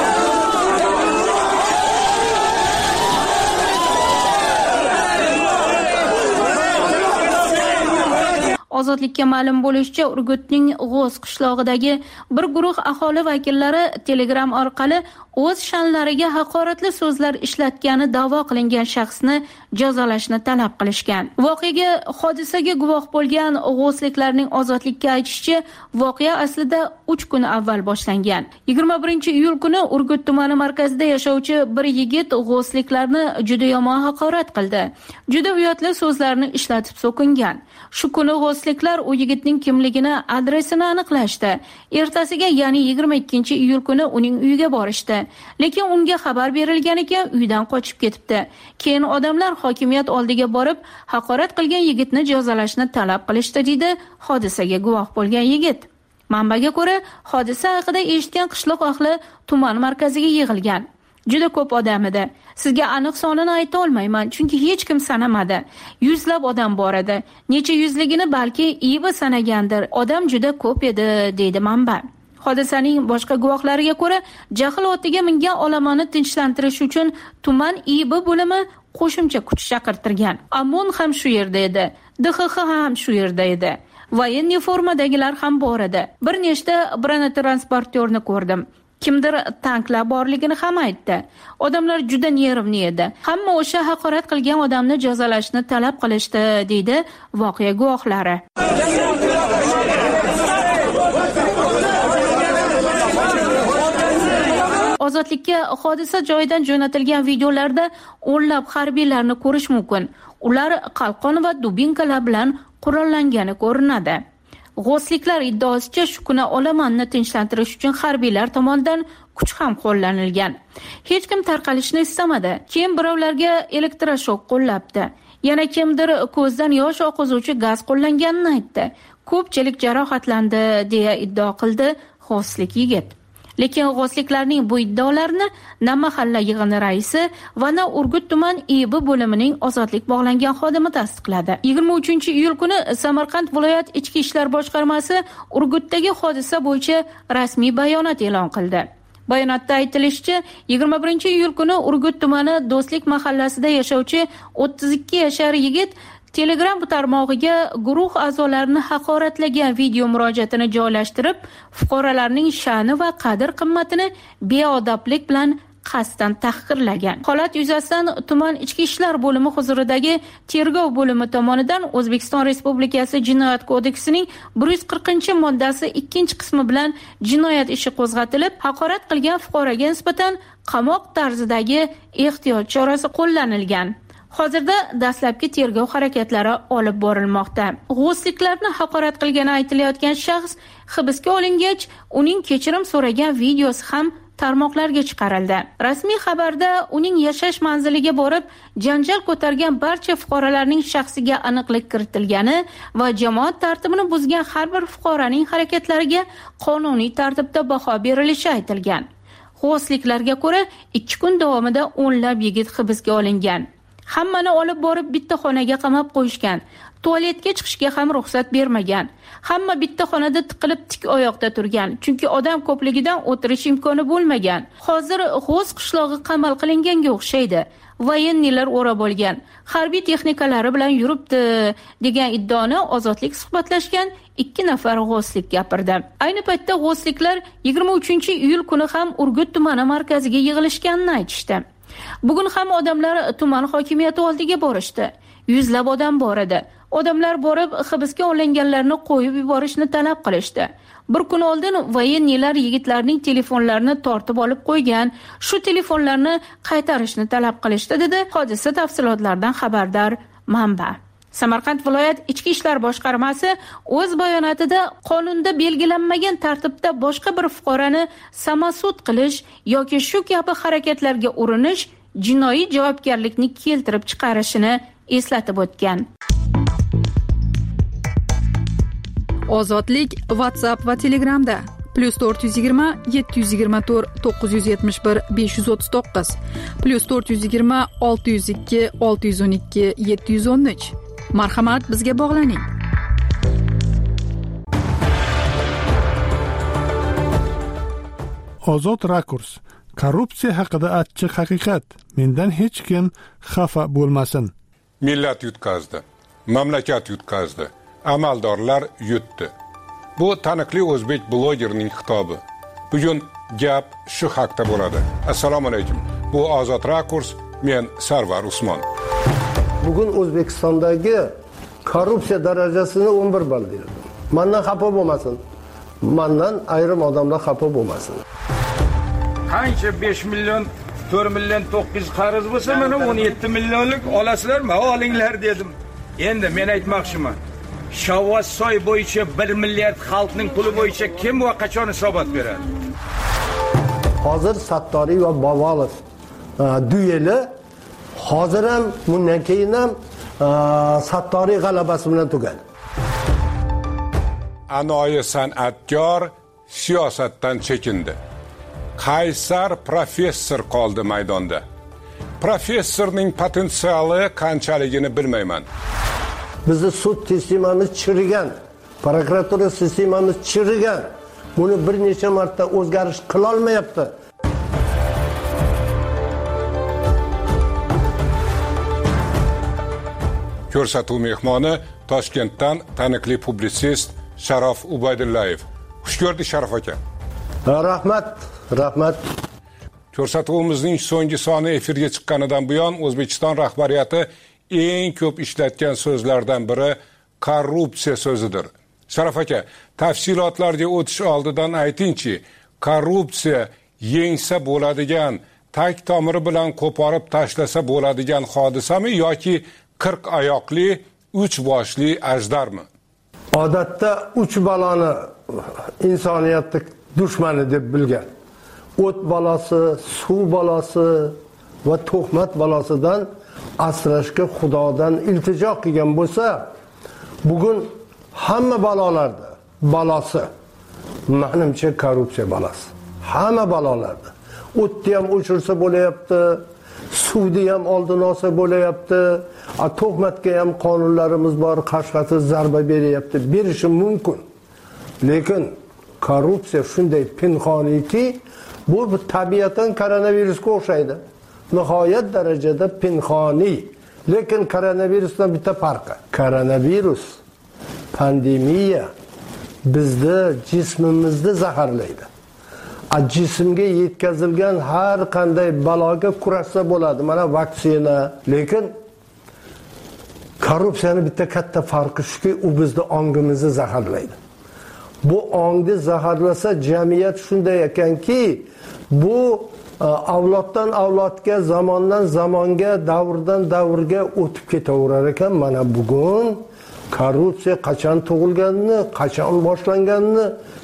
Ozodlikka ma'lum bo'lishicha, Urgutning G'oz qishlog'idagi bir guruh aholi vakillari Telegram orqali o'z sha'nlariga haqoratli so'zlar ishlatgani da'vo qilingan shaxsni jazolashni talab qilishgan. Hodisaga guvoh bo'lgan g'ozliklarning ozodlikka aytishicha, voqea aslida 3 kun avval boshlangan. 21-iyul kuni Urgut tumani markazida yashovchi bir yigit g'ozliklarni juda yomon haqorat qildi. Juda uyatli so'zlarni ishlatib so'kingan. Shu kuni g'ozliklar u yigitning kimligini, adresini aniqlashdi. Ertasiga, ya'ni 22-iyul kuni uning uyiga borishdi. Lekin unga xabar berilgan ekan, uydan qochib ketibdi. Keyin odamlar hokimiyat oldiga borib, haqorat qilgan yigitni jazolashni talab qilishdi, dedi hodisaga guvoh bo'lgan yigit. Manbaga ko'ra, hodisa haqida eshitgan qishloq ahli tuman markaziga yig'ilgan. Juda ko'p odam edi. Sizga aniq sonini ayta olmayman, chunki hech kim sanamadi. Yuzlab odam bor edi. Necha yuzligini balki IIB sanagandir. Odam juda ko'p edi, deydi manba. Hodisaning boshqa guvohlariga ko'ra, jahl otiga mingan olamoni tinchlantirish uchun tuman IIB bo'limi qo'shimcha kuch chaqirtirgan. Ammon ham shu yerda edi. DXX ham shu yerda edi. Voyenniy formadagilar ham bor edi. Bir nechta bronetransportyorni ko'rdim. Kimdir tanklar borligini ham aytdi. Odamlar juda nervni edi. Hamma o'sha haqorat qilgan odamni jazolashni talab qilishdi, deydi voqea guvohlari. Ozodlikka hodisa joyidan jo'natilgan videolarda o'nlab harbiylarni ko'rish mumkin. Ular qalqon va dubinkalar bilan qurollangani ko'rinadi. G'ozliklar iddaosicha, shu kuni olamanni tinchlantirish uchun harbiylar tomonidan kuch ham qo'llanilgan. Hech kim tarqalishni istamadi. Keyin birovlarga elektroshok qo'llabdi. Yana kimdir ko'zdan yosh oqizuvchi gaz qo'llanganini aytdi. Ko'pchilik jarohatlandi, deya iddao qildi g'ozlik yigit. Lekin g'ozliklarning bu iddaolarini na mahalla yig'ini raisi va na Urgut tuman IIB bo'limining ozodlik bog'langan xodimi tasdiqladi. 23-iyul kuni Samarqand viloyat ichki ishlar boshqarmasi Urgutdagi hodisa bo'yicha rasmiy bayonot e'lon qildi. Bayonotda aytilishicha, 21-iyul kuni Urgut tumani Do'stlik mahallasida yashovchi 32 yashar yigit Telegram tarmog'iga guruh a'zolarini haqoratlagan video murojaatini joylashtirib, fuqarolarning sha'ni va qadr-qimmatini beodoblik bilan qasddan tahqirlagan. Holat yuzasidan tuman ichki ishlar bo'limi huzuridagi tergov bo'limi tomonidan O'zbekiston Respublikasi Jinoyat kodeksining 140-moddasi 2-qismi bilan jinoyat ishi qo'zg'atilib, haqorat qilgan fuqaroga nisbatan qamoq tarzidagi ehtiyot chorasi qo'llanilgan. Hozirda dastlabki tergov harakatlari olib borilmoqda. G'ozliklarni haqorat qilgani aytilayotgan shaxs hibsga olingach, uning kechirim so'ragan videosi ham tarmoqlarga chiqarildi. Rasmiy xabarda uning yashash manziliga borib, janjal ko'targan barcha fuqarolarning shaxsiga aniqlik kiritilgani va jamoat tartibini buzgan har bir fuqaroning harakatlariga qonuniy tartibda baho berilishi aytilgan. G'ozliklarga ko'ra, 2 kun davomida o'nlab yigit hibsga olingan. Hammani olib borib bitta xonaga qamab qo'yishgan. tualetga chiqishga ham ruxsat bermagan. Hamma bitta xonada tiqilib tik oyoqda turgan, chunki odam ko'pligidan o'tirish imkoni bo'lmagan. Hozir G'oz qishlog'i qamal qilinganga o'xshaydi. Voyennilar o'rab olgan, harbiy texnikalari bilan yuribdi degan iddaoni Ozodlik suhbatlashgan 2 nafar g'ozlik gapirdi. Ayni paytda g'ozliklar 23-iyul kuni ham Urgut tumani markaziga yig'ilishganini aytishdi. Bugun ham odamlar tuman hokimiyati oldiga borishdi. Yuzlab odam bor edi. Odamlar borib hibsga olinganlarni qo'yib yuborishni talab qilishdi. Bir kun oldin voyennilar yigitlarning telefonlarini tortib olib qo'ygan, shu telefonlarni qaytarishni talab qilishdi, dedi hodisa tafsilotlaridan xabardor manba. Samarqand viloyat Ichki ishlar boshqarmasi o'z bayonotida qonunda belgilanmagan tartibda boshqa bir fuqaroni samasud qilish yoki shu kabi harakatlarga urinish jinoiy javobgarlikni keltirib chiqarishini eslatib o'tgan. Ozodlik WhatsApp va Telegramda +420 724 971 539 +420 602 612 713. Marhamat, bizga bog'laning. Ozod rakurs. Korrupsiya haqida achchiq haqiqat. Mendan hech kim xafa bo'lmasin. Millat yutqazdi, mamlakat yutqazdi, amaldorlar yutdi. Bu taniqli o'zbek blogerning xitobi. Bugun gap shu haqda bo'ladi. Assalomu alaykum. Bu Ozod rakurs, men Sarvar Usmon. Bugun O'zbekistondagi korrupsiya darajasini 11 ball berdim. Mendan xafa bo'lmasin. Mendan ayrim odamlar xafa bo'lmasin. Qancha 5 million 4 million 900 qarz bo'lsa, mana 17 millionlik olasizlarmi? Olinglar dedim. Endi men aytmoqchiman. Shavvassoy bo'yicha 1 milliard xalqning puli bo'yicha kim va qachon hisobot beradi? Hozir Sattoriy va Bobolov dueli hozir ham bundan keyin ham Sattoriy g'alabasi bilan tugadi. Anoyi san'atkor siyosatdan chekindi. Qaysar professor qoldi maydonda. Professorning potensiali qanchaligini bilmayman. Bizni sud sistemamiz chirigan, prokuratura sistemamiz chirigan. Buni bir necha marta o'zgarish qila olmayapti. Ko'rsatuv mehmoni Toshkentdan taniqli publitsist Sharof Ubaydullayev. Xush ko'rdik Sharof aka. Rahmat. Ko'rsatuvimizning so'nggi soni efirga chiqqanidan buyon O'zbekiston rahbariyati eng ko'p ishlatgan so'zlardan biri korrupsiya so'zidir. Sharof aka, tafsilotlarga o'tish oldidan aytingchi, korrupsiya yengsa bo'ladigan, tag tomiri bilan qo'porib tashlasa bo'ladigan hodisami yoki 40 oyoqli, 3 boshli ajdarmi? Odatda 3 baloni insoniyatning dushmani deb bilgan. O't balasi, suv balasi va tuhmat balasidan asrashga Xudodan iltijo qilgan bo'lsa, bugun hamma balolarda balasi menimcha korrupsiya balasi. Hamma balolarda. O'tni ham o'chirsa bo'layapti, suvni ham oldin olsa bo'layapti, tuhmatga ham qonunlarimiz bor, qashqasiz zarba beryapti, berishi mumkin. Lekin korrupsiya shunday pinhoniki, bu tabiatan koronavirusga o'xshaydi. Nihoyat darajada pinhoniy. Lekin koronavirusdan bitta farqi. Koronavirus, pandemiya bizni jismimizni zaharlaydi. Jismga yetkazilgan har qanday baloga kurashsa bo'ladi. Mana vaksina. Lekin korrupsiyaning bitta katta farqi shuki, u bizni ongimizni zaharlaydi. Bu ongni zaharlasa jamiyat shunday ekanki, bu avloddan avlodga, zamondan zamonga, davrdan davrga o'tib ketaverar ekan. Mana bugun korrupsiya qachon tug'ilganini, qachon boshlanganini,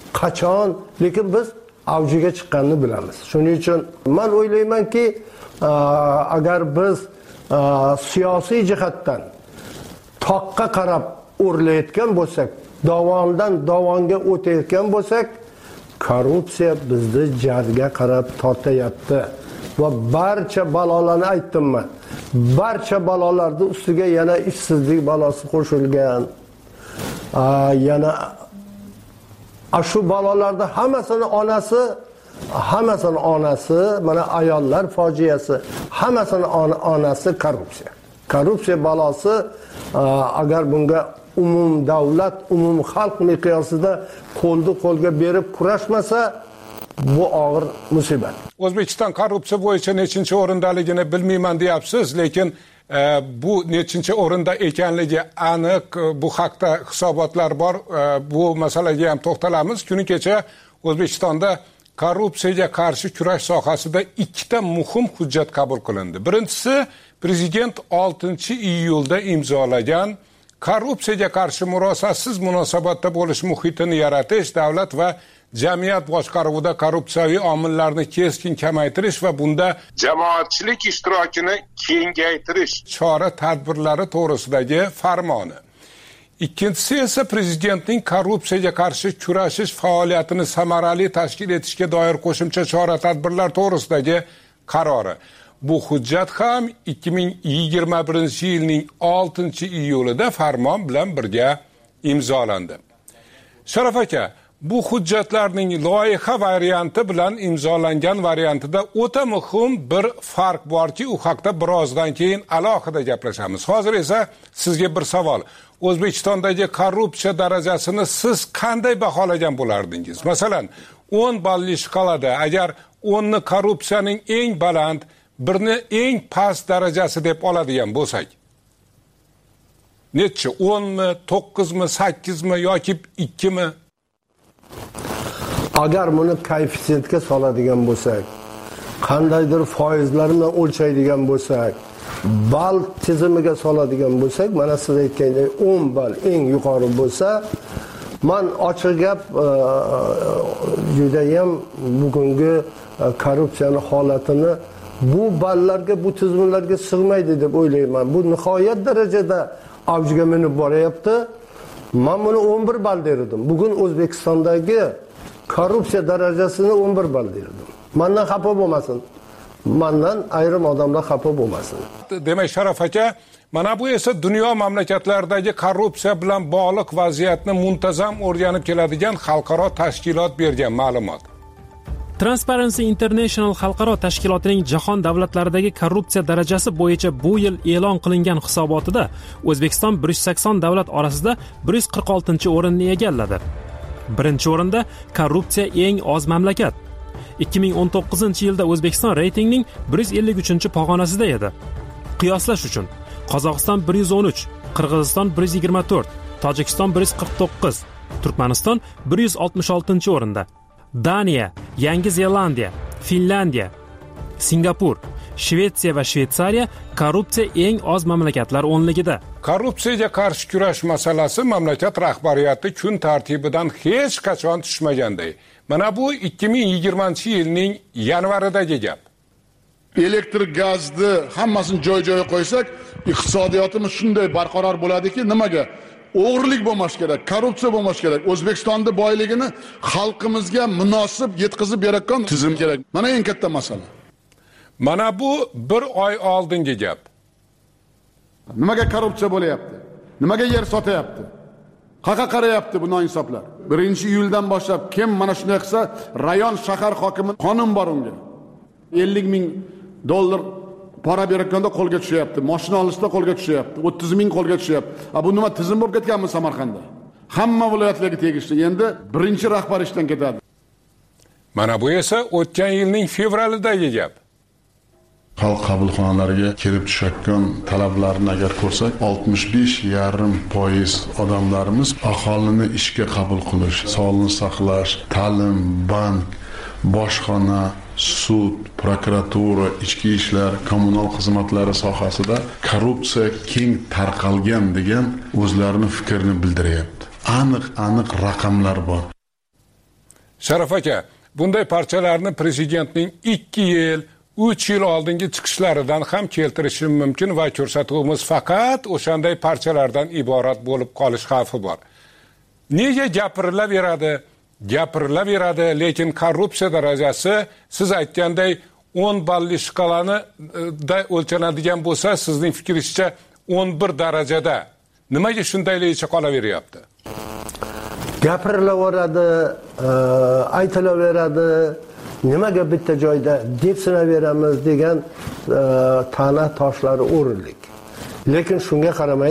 lekin biz avjiga chiqqanini bilamiz. Shuning uchun men o'ylaymanki, agar biz siyosiy jihatdan toqqa qarab o'rlayotgan bo'lsak, davondan davonga o'tayotgan bo'lsak, korrupsiya bizni jarga qarab tortayapti. va barcha balolarni aytdim men. Barcha balolarni ustiga yana ishsizlik balosi qo'shilgan. Yana shu balolarda hammasini onasi, mana ayollar fojiasi, hammasini onasi korrupsiya. Korrupsiya balosi agar bunga umum davlat, umum xalq miqyosida qo'lga berib kurashmasa, bu og'ir musibat. O'zbekiston korrupsiya bo'yicha nechinchi o'rindaligini bilmayman deyapsiz, lekin bu nechinchi o'rinda ekanligi aniq. Bu haqda hisobotlar bor. Bu masalaga ham to'xtalamiz. Kuni kecha O'zbekistonda korrupsiyaga qarshi kurash sohasida ikkita muhim hujjat qabul qilindi. Birinchisi, prezident 6-iyulda imzolagan korrupsiyaga qarshi murosasiz munosabatda bo'lish muhitini yaratish, davlat va jamiyat boshqaruvida korrupsiyaviy omillarni keskin kamaytirish va bunda jamoatchilik ishtirokini kengaytirish chora-tadbirlari to'g'risidagi farmoni. Ikkinchisi esa prezidentning korrupsiyaga qarshi kurashish faoliyatini samarali tashkil etishga doir qo'shimcha chora-tadbirlar to'g'risidagi qarori. Bu hujjat ham 2021-yilning 6-iyulida farmon bilan birga imzolandi. Sharof aka, bu hujjatlarning loyiha varianti bilan imzolangan variantida o'ta muhim bir farq borki, u haqda birozdan keyin alohida gaplashamiz. Hozir esa sizga bir savol. O'zbekistondagi korrupsiya darajasini siz qanday baholagan bo'lardingiz? Masalan, 10 balli shkalada agar 10 ni korrupsiyaning eng baland, birni eng past darajasi deb oladigan bo'lsak, necha? 10 mi, 9 mi, 8 mi yoki 2 mi? Agar buni koeffitsiyentga soladigan bo'lsak, qandaydir foizlar bilan o'lchaydigan bo'lsak, bal tizimiga soladigan bo'lsak, mana siz aytgandek 10 bal eng yuqori bo'lsa, men ochiq gap juda ham bugungi korrupsiyaning holatini bu ballarga, bu tizimlarga sig'maydi deb o'ylayman. Bu nihoyat darajada avjiga minib boryapti. Men buni 11 bal derdim. Bugun O'zbekistondagi korrupsiya darajasini 11 bal derdim. Mendan xafa bo'lmasin. Mendan ayrim odamlar xafa bo'lmasin. Demak, Sharof aka, mana bu esa dunyo mamlakatlaridagi korrupsiya bilan bog'liq vaziyatni muntazam o'rganib keladigan xalqaro tashkilot bergan ma'lumot. Transparency International xalqaro tashkilotining jahon davlatlaridagi korrupsiya darajasi bo'yicha bu yil e'lon qilingan hisobotida O'zbekiston 180 davlat orasida 146-o'rinni egalladi. Birinchi o'rinda korrupsiya eng oz mamlakat. 2019-yilda O'zbekiston reytingning 153-pog'onasida edi. Qiyoslash uchun Qozog'iston 113, Qirg'iziston 124, Tojikiston 149, Turkmaniston 166-o'rinda. Daniya, Yangi Zelandiya, Finlandiya, Singapur, Shvetsiya va Shvetsariya korrupsiya eng oz mamlakatlar o'nligida. Korrupsiyaga qarshi kurash masalasi mamlakat rahbariyati kun tartibidan hech qachon tushmaganday. Mana bu 2020-yilning yanvaridagi gap. Elektr gazni hammasini joy-joyiga qo'ysak, iqtisodiyotimiz shunday barqaror bo'ladiki, nimaga? O'g'rilik bo'lmash kerak, korrupsiya bo'lmash kerak. O'zbekistonning boyligini xalqimizga munosib yetkazib beradigan tizim kerak. Mana eng katta masala. Mana bu bir oy oldingi gap. Nimaga korrupsiya bo'layapti? Nimaga yer sotyapti? Qaqa qarayapti bu noinsoflar. 1-iyuldan boshlab kim mana shunday qilsa, rayon shahar hokimi qonun bor unga. 50 ming dollar para berayotganda qo'lga tushyapti. Mashina olishda qo'lga tushyapti. 30 ming qo'lga tushyapti. Bu nima tizim bo'lib ketganmi Samarqandda? Hamma viloyatlarga tegishli. Endi birinchi rahbar ishdan ketadi. Mana bu esa o'tgan yilning fevralidagi gap. Xalq qabulxonalariga kelib tushayotgan talablarni agar ko'rsak, 65,5% odamlarimiz aholini ishga qabul qilish, sog'liqni saqlash, ta'lim, bank, bojxona, sud, prokuratura, ichki ishlar, kommunal xizmatlari sohasida korrupsiya keng tarqalgan degan o'zlarining fikrini bildiryapti. Aniq raqamlar bor. Sharof aka, bunday parchalarni prezidentning 2 yil 3 yil oldingi chiqishlaridan ham keltirishim mumkin va ko'rsatuvimiz faqat o'shanday parchalardan iborat bo'lib qolish xavfi bor. Nega gapirilaveradi, lekin korrupsiya darajasi siz aytganday 10 balli shkalani da o'lchanadigan bo'lsa, sizning fikringizcha 11 darajada nimaga shundayligicha qolaveryapti? Gapirilaveradi, aytilaveradi, nimaga bitta joyda depsinaveramiz degan ta'na toshlari o'rinlik. Lekin shunga qaramay,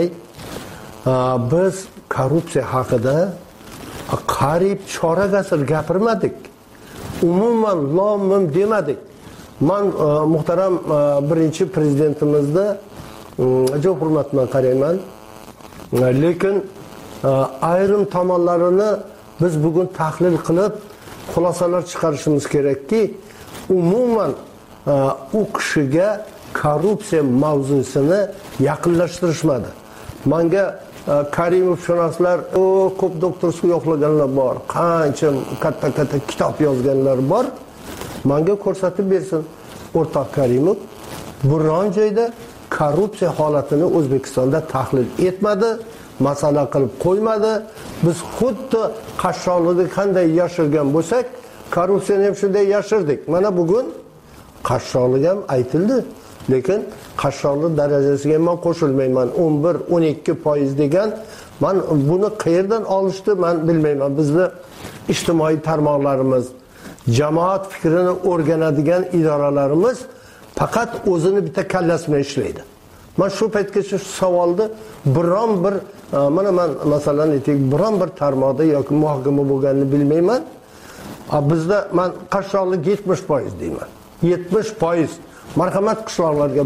biz korrupsiya haqida qariyb chorak asr gapirmadik. Umuman lom-mim demadik. Men muhtaram birinchi prezidentimizni juda hurmat bilan qarayman. Lekin ayrim tomonlarini biz bugun tahlil qilib xulosalar chiqarishimiz kerakki, umuman u kishiga korrupsiya mavzusini yaqinlashtirishmadi. Menga Karimovshunoslar, ko'p doktorskiy o'qiganlar bor, qancha katta kitob yozganlar bor. Menga ko'rsatib bersin. O'rtoq Karimov biron joyda korrupsiya holatini O'zbekistonda tahlil etmadi, masala qilib qo'ymadi. Biz xuddi qashshoqlikni qanday yashirgan bo'lsak, korrupsiyani ham shunday yashirdik. Mana bugun qashshoqlik ham aytildi, lekin qashshoqlik darajasiga men qo'shilmayman. 11-12% degan, men buni qayerdan olishdi men bilmayman. Bizni ijtimoiy tarmoqlarimiz, jamoat fikrini o'rganadigan idoralarimiz faqat o'zini bitta kallasini ishlaydi. Men shu paytgacha shu savolni biron bir men masalan aytaylik, biron bir tarmoqda yoki muhokama bo'lganini bilmayman. Bizda men qashshoqlik 70% deyman. 70%. Marhamat, qishloqlarga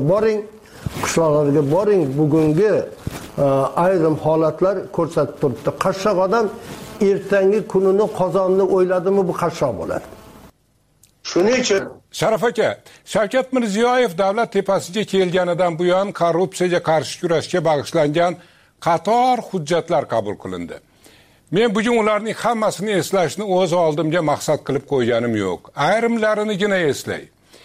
boring, bugungi ayrim holatlar ko'rsatib turibdi. Qashshoq odam ertangi kunini, qozonni o'yladimi, bu qashshoq bo'ladi. Shuning uchun Sharaf aka, Shavkat Mirziyoyev davlat tepasiga kelganidan buyon korrupsiyaga qarshi kurashga bag'ishlangan qator hujjatlar qabul qilindi. Men bugun ularning hammasini eslashni o'z oldimga maqsad qilib qo'yganim yo'q. Ayrimlarinigina eslay.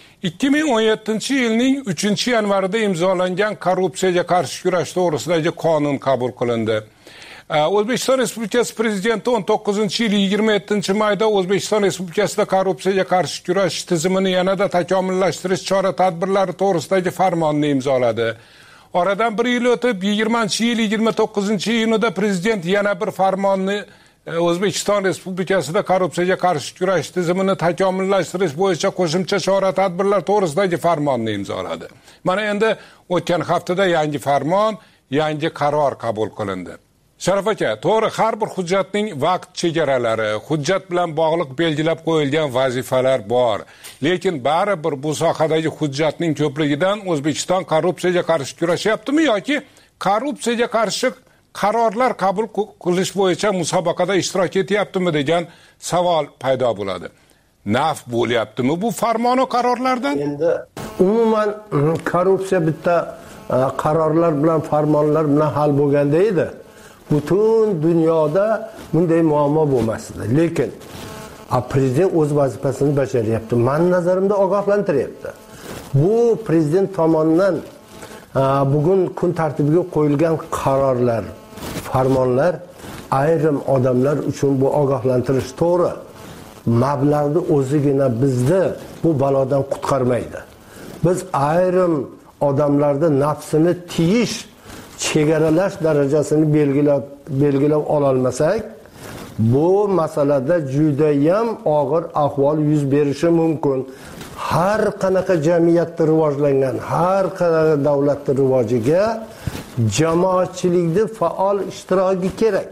2017-yilning 3-yanvarida imzolangan korrupsiyaga qarshi kurash to'g'risidagi qonun qabul qilindi. O'zbekiston Respublikasi Prezidenti 19-yil 27-mayda O'zbekiston Respublikasida korrupsiyaga qarshi kurash tizimini yanada takomillashtirish chora-tadbirlari to'g'risidagi farmonni imzoladi. Oradan 1 yil o'tib, 20-yil 29-iyunida Prezident yana bir farmonni O'zbekiston Respublikasida korrupsiyaga qarshi kurash tizimini takomillashtirish bo'yicha qo'shimcha chora-tadbirlar to'g'risidagi farmonni imzoladi. Mana endi o'tgan haftada yangi farmon, yangi qaror qabul qilindi. Sharaf aka, to'g'ri, har bir hujjatning vaqt chegaralari, hujjat bilan bog'liq belgilab qo'yilgan vazifalar bor. Lekin baribir bu sohadagi hujjatning ko'pligidan O'zbekiston korrupsiyaga qarshi kurashyaptimi yoki korrupsiyaga qarshi qarorlar qabul qilish bo'yicha musobaqada ishtirok etyaptimi degan savol paydo bo'ladi. Naf bo'lyaptimi bu farmon va qarorlardan? Endi umuman korrupsiya bitta qarorlar bilan, farmonlar bilan hal bo'lganda edi. Butun dunyoda bunday muammo bo'lmasdi. Lekin prezident o'z vazifasini bajaryapti. Men nazarimda ogohlantiryapti. Bu prezident tomonidan bugun kun tartibiga qo'yilgan qarorlar, farmonlar ayrim odamlar uchun bu ogohlantirish to'g'ri. Mablag'ni o'zigina bizni bu balodan qutqarmaydi. Biz ayrim odamlarning nafsini tiyish, chegaralash darajasini belgilab ololmasak, bu masalada juda ham og'ir ahvol yuz berishi mumkin. Har qanaqa jamiyatda rivojlangan, har qanaqa davlatning rivojiga jamoatchilikni faol ishtiroki kerak.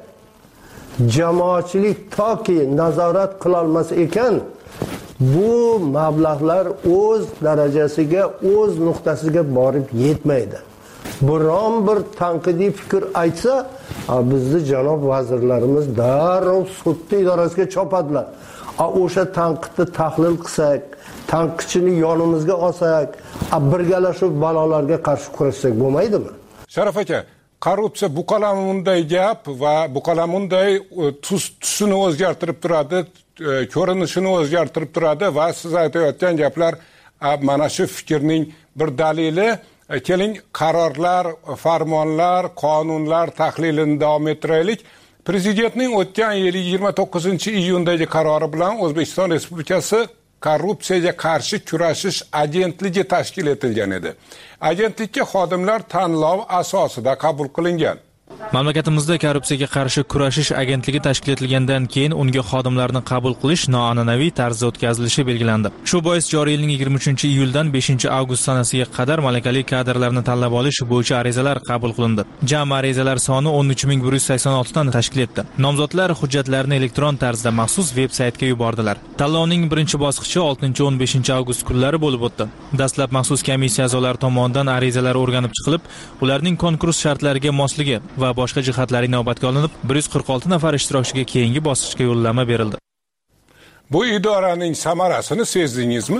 Jamoatchilik toki nazorat qila olmasa ekan, bu mablag'lar o'z darajasiga, o'z nuqtasiga borib yetmaydi. Biron bir tanqidiy fikr aytsa, bizni janob vazirlarimiz darrov sud idorasiga chopadilar. O'sha tanqidni tahlil qilsak, tanqidchini yonimizga olsak, birgalashib balolarga qarshi kurashsak bo'lmaydimi? Sharaf aka, korrupsiya bu qalamunday gap va bu qalamunday tusini o'zgartirib turadi, ko'rinishini o'zgartirib turadi va siz aytayotgan gaplar mana shu fikrning bir dalili. Keling, qarorlar, farmonlar, qonunlar tahlilini davom ettiraylik. Prezidentning o'tgan yili 29-iyundagi qarori bilan O'zbekiston Respublikasi korrupsiyaga qarshi kurashish agentligi tashkil etilgan edi. Agentlikka xodimlar tanlov asosida qabul qilingan. Mamlakatimizda korrupsiyaga qarshi kurashish agentligi tashkil etilgandan keyin unga xodimlarni qabul qilish noan'anaviy tarzda o'tkazilishi belgilandi. Shu bois joriy yilning 23-iyuldan 5-avgust sanasiga qadar malakali kadrlarni tanlab olish bo'yicha arizalar qabul qilindi. Jami arizalar soni 13186 dan tashkil etdi. Nomzodlar hujjatlarini elektron tarzda maxsus veb-saytga yubordilar. Tanlovning birinchi bosqichi 6-15-avgust kunlari bo'lib o'tdi. Dastlab maxsus komissiya a'zolari tomonidan arizalar o'rganib chiqilib, ularning konkurs shartlariga mosligi va boshqa jihatlari inobatga olinib, 146 nafar ishtirokchiga keyingi bosqichga yo'llanma berildi. Bu idoraning samarasini sezdingizmi?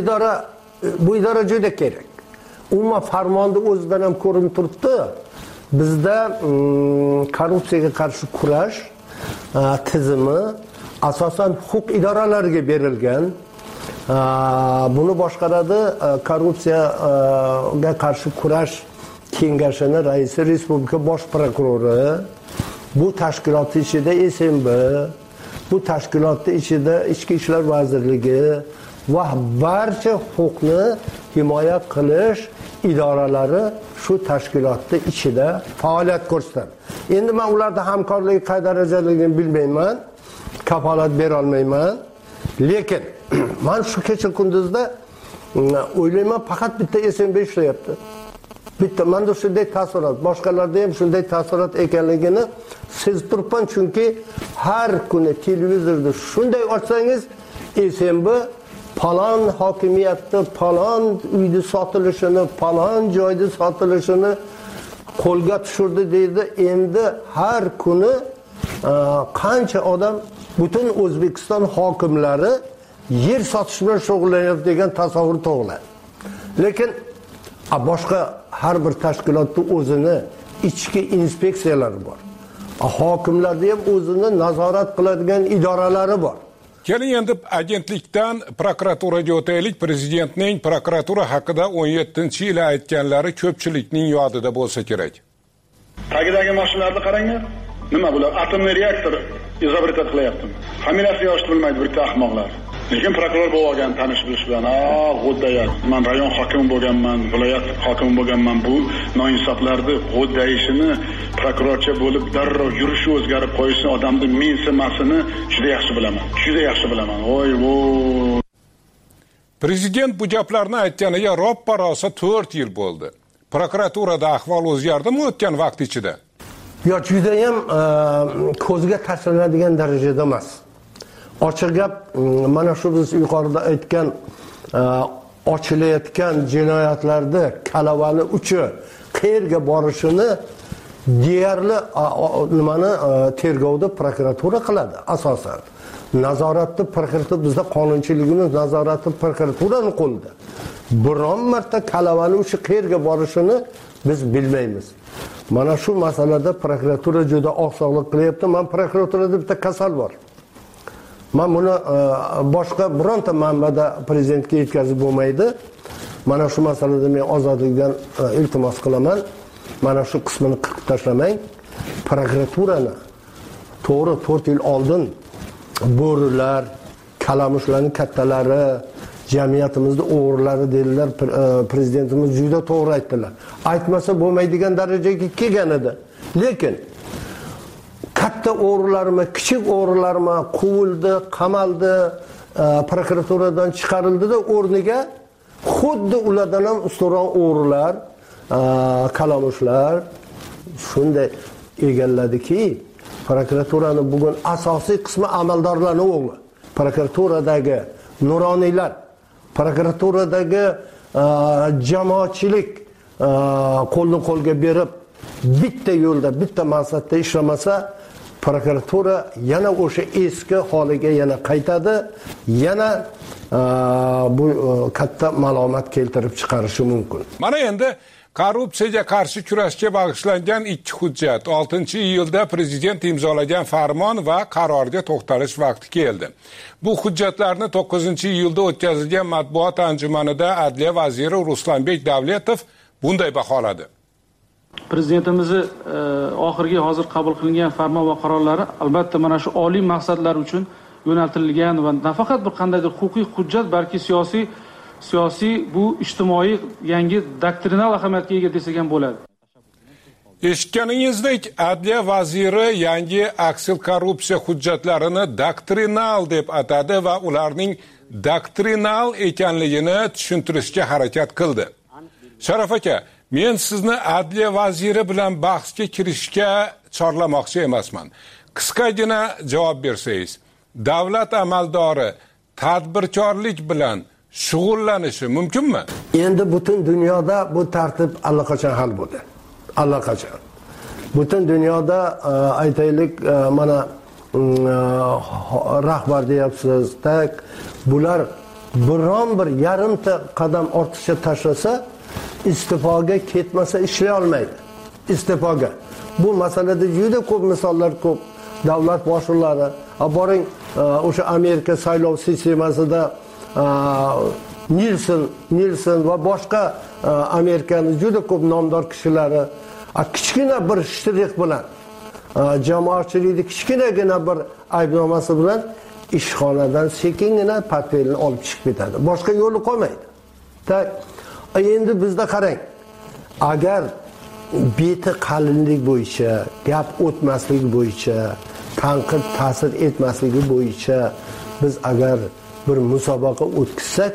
Bu idora juda kerak. Umuman farmonda o'zidan ham ko'rinib turibdi. Bizda korrupsiyaga qarshi kurash tizimi asosan huquq idoralariga berilgan. Buni boshqaradi korrupsiyaga qarshi kurash Kengashini raisi Respublika bosh prokurori, bu tashkilot ichida SMB, bu tashkilot ichida Ichki ishlar vazirligi va barcha huquqni himoya qilish idoralari shu tashkilotning ichida faoliyat ko'rsatadi. Endi men ularda hamkorlik qay darajaligini bilmayman, kafolat bera olmayman, lekin men shu kecha kunduzda o'ylayman faqat bitta SMB ishlayapti. Bitta menda shunday taassurot, boshqalarda ham shunday taassurot ekanligini sezib turibman, chunki har kuni televizorda shunday ochsangiz SMB falon hokimiyatda falon uyda sotilishini, falon joyda sotilishini qo'lga tushirdi deydi. Endi har kuni qancha odam butun O'zbekiston hokimlari yer sotish bilan shug'ullanyapti degan tasavvur tug'iladi. Lekin boshqa har bir tashkilotning o'zini ichki inspeksiyalari bor. Hokimlarda ham o'zini nazorat qiladigan idoralari bor. Keling endi agentlikdan prokuraturaga o'taylik. Prezidentning prokuratura haqida 17-yil aytganlari ko'pchilikning yodida bo'lsa kerak. Tagidagi mashinalarni qaranglar. Nima bular? Atomli reaktor izobritat qilyapti. Familiyasini yoshni bilmaydi bir ahmoqlar. Lekin prokuror bo'lib olgan, tanish bilish bilan, g'o'ddayat. Men rayon hokimi bo'lganman, viloyat hokimi bo'lganman. Bu noinsoflarni g'o'ddayishini, prokurorcha bo'lib darrov yurishi o'zgarib qo'yishni, odamni mensimasini juda yaxshi bilaman. Juda yaxshi bilaman. Voy. Prezident bu gaplarni aytganiga roppa-rosa 4 yil bo'ldi. Prokuraturada ahvol o'zgardimi o'tgan vaqt ichida? Yo'q, juda ham ko'zga tashlanadigan darajada emas. Ochiq gap, mana shu biz yuqorida aytgan ochilayotgan jinoyatlarda kalavani uchi qayerga borishini deyarli tergovda prokuratura qiladi asosan. Nazoratni prokuratura, bizda qonunchiligimiz nazorati prokuraturaning qo'lida. Biron marta kalavani uchi qayerga borishini biz bilmaymiz. Mana shu masalada prokuratura juda oqsoqlik qilyapti. Men prokuraturada bitta kasal bor. Men buni boshqa bironta manbada prezidentga yetkazib bo'lmaydi. Mana shu masalada men ozodlikdan iltimos qilaman. Mana shu qismini qirqib tashlamang. Prokuraturani to'g'ri 4 yil oldin bo'rilar, kalamushlarning kattalari, jamiyatimizda o'g'rilari dedilar, prezidentimiz juda to'g'ri aytdilar. Aytmasa bo'lmaydigan darajaga kelgan edi. Lekin katta o'g'rilarmi, kichik o'g'rilarmi quvildi, qamaldi, prokuraturadan chiqarildi-da, o'rniga xuddi ulardan ham ustoron o'g'rilar, kalamushlar shunday egalladiki, prokuraturani bugun asosiy qismi amaldorlarning o'g'li. Prokuraturadagi nuroniylar, prokuraturadagi jamoatchilik qo'lni qo'lga berib bitta yo'lda, bitta maqsadda ishlamasa, prokuratura yana o'sha eski holiga yana qaytadi, yana bu katta malomat keltirib chiqarishi mumkin. Mana endi korrupsiyaga qarshi kurashga bag'ishlangan 2 hujjat 6-iyulda prezident imzolagan farmon va qarorga to'xtalish vaqti keldi. Bu hujjatlarni 9-iyulda o'tkazilgan matbuot anjumanida Adliya vaziri Ruslanbek Davletov bunday baholadi. Prezidentimizni oxirgi hozir qabul qilingan farmon va qarorlari albatta mana shu oliy maqsadlar uchun yo'naltirilgan va nafaqat bir qandaydir huquqiy hujjat, balki siyosiy bu ijtimoiy yangi doktrinal ahamiyatga ega desak ham bo'ladi. Eshitganingizdek, Adliya vaziri yangi aksil korrupsiya hujjatlarini doktrinal deb atadi va ularning doktrinal ekanligini tushuntirishga harakat qildi. Sharaf aka, men sizni Adliya vaziri bilan bahsga kirishga chorlamoqchi emasman. Qisqagina javob bersangiz, davlat amaldori tadbirkorlik bilan shug'ullanishi mumkinmi? Endi butun dunyoda bu tartib allaqachon hal bo'ldi. Allaqachon. Butun dunyoda aytaylik, mana rahbar deyapsiz, bular biron bir yarimta qadam ortiqcha tashlasa, istifoga ketmasa ishlay olmaydi. Istifoga. Bu masalada juda ko'p misollar ko'p. Davlat boshliqlari, boring o'sha Amerika saylov sistemasida Nilsen va boshqa Amerikaning juda ko'p nomdor kishilari kichkina bir shtrix bilan jamoatchilikning kichkinagina bir aybnomasi bilan ishxonadan sekingina portfelini olib chiqib ketadi. Boshqa yo'li qolmaydi. Endi bizda qarang. Agar beti qalinlik bo'yicha, gap o'tmasligi bo'yicha, tanqid ta'sir etmasligi bo'yicha biz agar bir musobaqa o'tkazsak,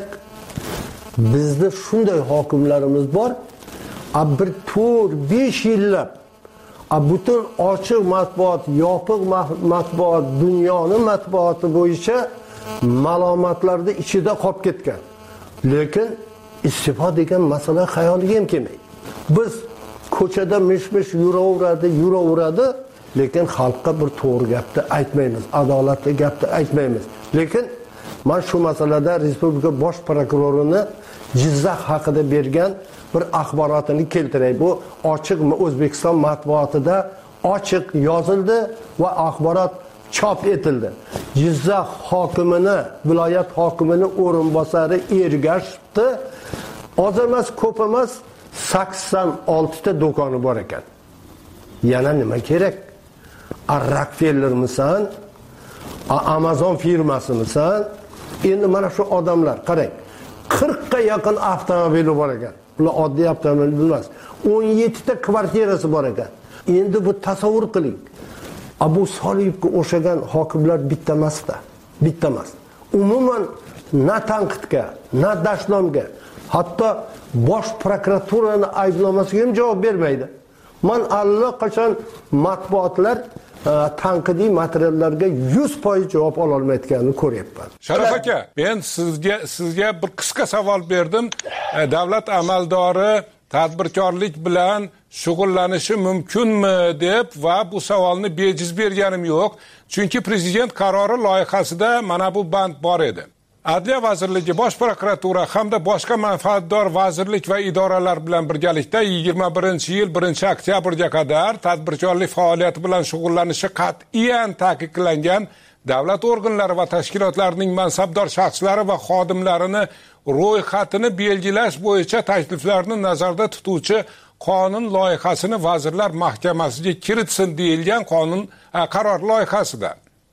bizda shunday hokimlarimiz bor, bir 4-5 yillab butun ochiq matbuot, yopiq matbuot, dunyoning matbuoti bo'yicha ma'lumotlarda ichida qolib ketgan. Lekin istifa degan masala xayoliga ham kelmaydi. Biz ko'chada mish-mish yuraveradi, lekin xalqqa bir to'g'ri gapni aytmaymiz, adolatli gapni aytmaymiz. Lekin men shu masalada Respublika bosh prokurorini Jizzax haqida bergan bir axborotini keltiray. Bu ochiq O'zbekiston matbuotida ochiq yozildi va axborot chop etildi. Jizzax hokimini, viloyat hokimini o'rinbosari Ergashevni oz emas, ko'p emas 86 ta do'koni bor ekan. Yana nima kerak? Rockefellermisan, Amazon firmasimisan? Endi mana shu odamlar qarang. 40 ga yaqin avtomobili bor ekan. Bular oddiy avtomobil emas. 17 ta kvartirasi bor ekan. Endi bu tasavvur qiling. Abu Soliyevga o'xshagan hokimlar bitta emas-da. Bitta emas. Umuman na tanqidga, na dashnomga, hatto bosh prokuraturani aybnomasiga ham javob bermaydi. Men allaqachon matbuotlar tanqidiy materiallarga 100% javob ola olmayotganini ko'ryapman. Sharaf aka, men sizga bir qisqa savol berdim. Davlat amaldori tadbirkorlik bilan shug'ullanishi mumkinmi deb va bu savolni bejiz berganim yo'q. Chunki prezident qarori loyihasida mana bu band bor edi. Adliya vazirligi, bosh prokuratura hamda boshqa manfaatdor vazirlik va idoralar bilan birgalikda 21-yil 1-oktyabrga qadar tadbirkorlik faoliyati bilan shug'ullanishi qat'iyan ta'kidlangan davlat organlari va tashkilotlarining mansabdor shaxslari va xodimlarini ro'yxatini belgilash bo'yicha takliflarni nazarda tutuvchi qonun loyihasini Vazirlar Mahkamasiga kiritsin deyilgan qaror loyihasida.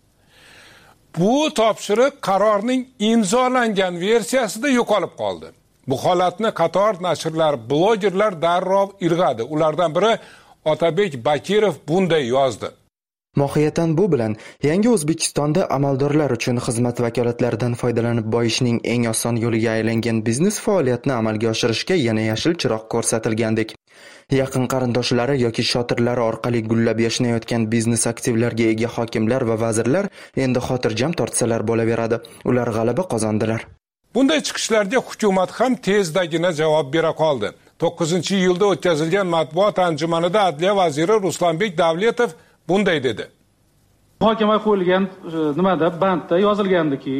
Bu topshiriq qarorning imzolangan versiyasida yo'qolib qoldi. Bu holatni qator nashrlar, blogerlar darrov ilg'adi. Ulardan biri Otabek Bakirov bunday yozdi. Mohiyatan bu bilan yangi O'zbekistonda amaldorlar uchun xizmat vakolatlaridan foydalanib boyishning eng oson yo'liga aylangan biznes faoliyatini amalga oshirishga yana yashil chiroq ko'rsatilgandek. Yaqin qarindoshlari yoki shotirlari orqali gullab yashnayotgan biznes aktivlarga ega hokimlar va vazirlar endi xotirjam tortsalar bo'laveradi. Ular g'alaba qozondilar. Bunday chiqishlarga hukumat ham tezdagina javob bera qoldi. 9-iyulda o'tkazilgan matbuot anjumanida Adliya vaziri Ruslanbek Davletov bunday dedi. Muhokamaga qo'yilgan nimada bandda yozilgandiki,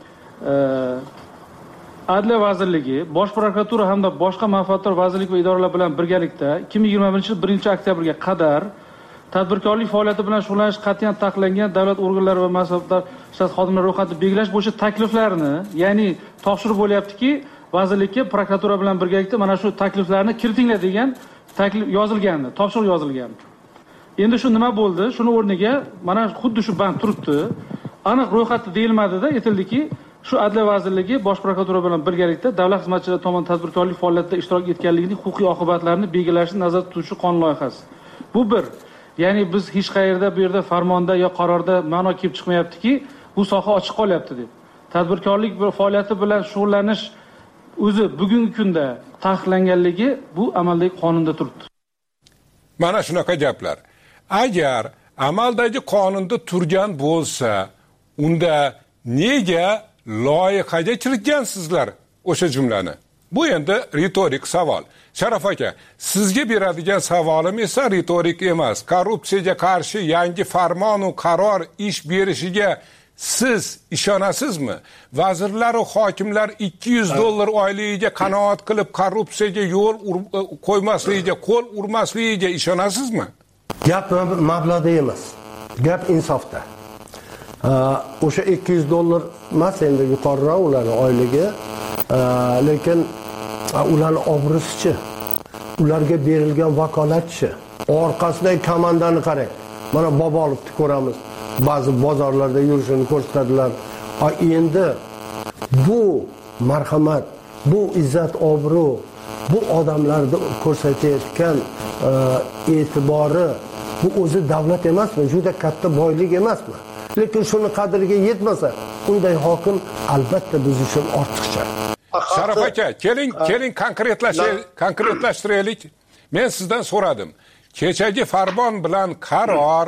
Adliya vazirligi, bosh prokuratura hamda boshqa manfaatdor vazirlik va idoralar bilan birgalikda 2020-yil 1-oktyabrga qadar tadbirkorlik faoliyati bilan shug'ullanish qat'iyan taqiqlangan davlat organlari va mansabdor shaxs xodimlar ro'yxatini belgilash bo'yicha takliflarni, ya'ni topshiriq bo'lyaptiki, vazirlikka prokuratura bilan birgalikda mana shu takliflarni kiritinglar degan taklif yozilgandi, topshiriq yozilgandi. Endi shu nima bo'ldi? Shuni o'rniga mana xuddi shu band turibdi. aniq ro'yxatda deyilmadida, aytildiki, shu Adliya vazirligi Bosh prokuratura bilan birgalikda davlat xizmatchilari tomonidan tadbirkorlik faoliyatida ishtirok etganligining huquqiy oqibatlarini belgilashni nazarda tutuvchi qonun loyihasi. Bu bir. Ya'ni biz hech qayerda bu yerda farmonda yo qarorda ma'no kelib chiqmayaptiki, bu soha ochiq qolyapti deb. Tadbirkorlik faoliyati bilan shug'ullanish o'zi bugungi kunda taqiqlanganligi bu amaldagi qonunda turibdi. Mana shunaqa gaplar. Agar amaldagi qonunda turgan bo'lsa, unda nega loyihaga kiritgansizlar o'sha jumlani? Bu endi ritorik savol. Sharaf aka, sizga beradigan savolim esa ritorik emas. Korrupsiyaga qarshi yangi farmon va qaror ish berishiga siz ishonasizmi? Vazirlar va hokimlar $200 oyligiga qanoat qilib korrupsiyaga yo'l qo'ymasligiga, qo'l urmasligiga ishonasizmi? Gap mablag'da emas. Gap insofda. O'sha $200 emas, endi yuqoriroq ularning oyligi, lekin ularning obro'si-chi, ularga berilgan vakolat-chi, orqasidagi komandani qarang. Mana Bobolovni ko'ramiz. Ba'zi bozorlarda yurishini ko'rsatadilar. Endi bu marhamat, bu izzat obro', bu odamlarni ko'rsatayotgan e'tibori, bu o'zi davlat emasmi? Juda katta boylik emasmi? Lekin shuni qadriga yetmasa, unday hokim albatta biz uchun ortiqcha. Sharaf aka, keling konkretlashtiraylik. Men sizdan so'radim. Kechagi farmon bilan qaror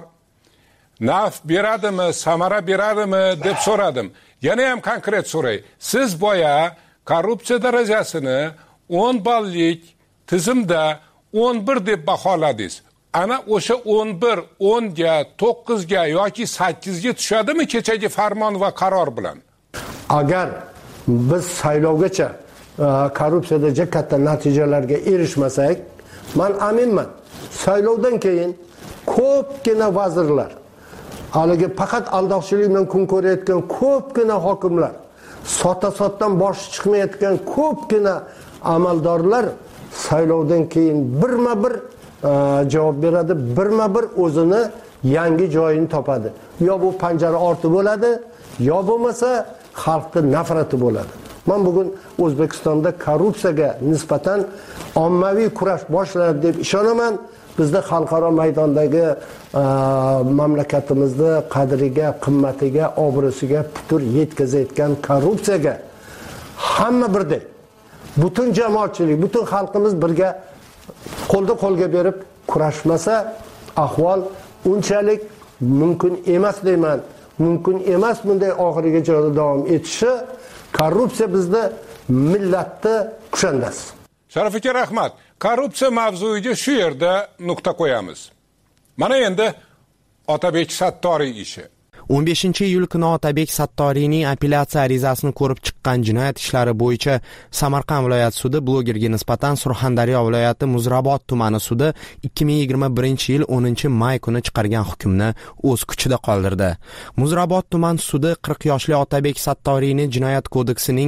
naf beradimi, samara beradimi deb so'radim. Yana ham konkret so'ray. Siz boya korrupsiya darajasini 10 ballik tizimda 11 deb baholadingiz. Ana o'sha 11, 10 ga, 9 ga yoki 8 ga tushadimi kechagi farmon va qaror bilan? Agar biz saylovgacha korrupsiyada katta natijalarga erishmasak, men aminman, saylovdan keyin ko'pgina vazirlar, haligi faqat aldoqchilik bilan kun ko'rayotgan ko'pgina hokimlar, sota-sotdan boshi chiqmayotgan ko'pgina amaldorlar saylovdan keyin birma-bir javob beradi, birma-bir o'zini yangi joyini topadi. Yo bu panjara orti bo'ladi, yo bo'lmasa xalqning nafrati bo'ladi. Men bugun O'zbekistonda korrupsiyaga nisbatan ommaviy kurash boshlanadi deb ishonaman. Bizda xalqaro maydondagi mamlakatimizni qadriga, qimmatiga, obro'siga putur yetkazayotgan korrupsiyaga hamma birdek, butun jamoatchilik, butun xalqimiz birga qo'lda qo'lga berib kurashmasa, ahvol unchalik mumkin emas deyman. Mumkin emas bunday oxirigacha davom etishi. Korrupsiya bizda millatni kushandasi. Sharaf aka, rahmat. Korrupsiya mavzuiga shu yerda nuqta qo'yamiz. Mana endi Otabek Sattoriy ishi. 15-iyul kuni Otabek Sattoriyning apellyatsiya arizasini ko'rib chiqqan jinoyat ishlari bo'yicha Samarqand viloyat sudi blogerga nisbatan Surxondaryo viloyati Muzrabot tumani sudi 2021-yil 10-may kuni chiqargan hukmni o'z kuchida qoldirdi. Muzrabot tuman sudi 40 yoshli Otabek Sattoriyni jinoyat kodeksining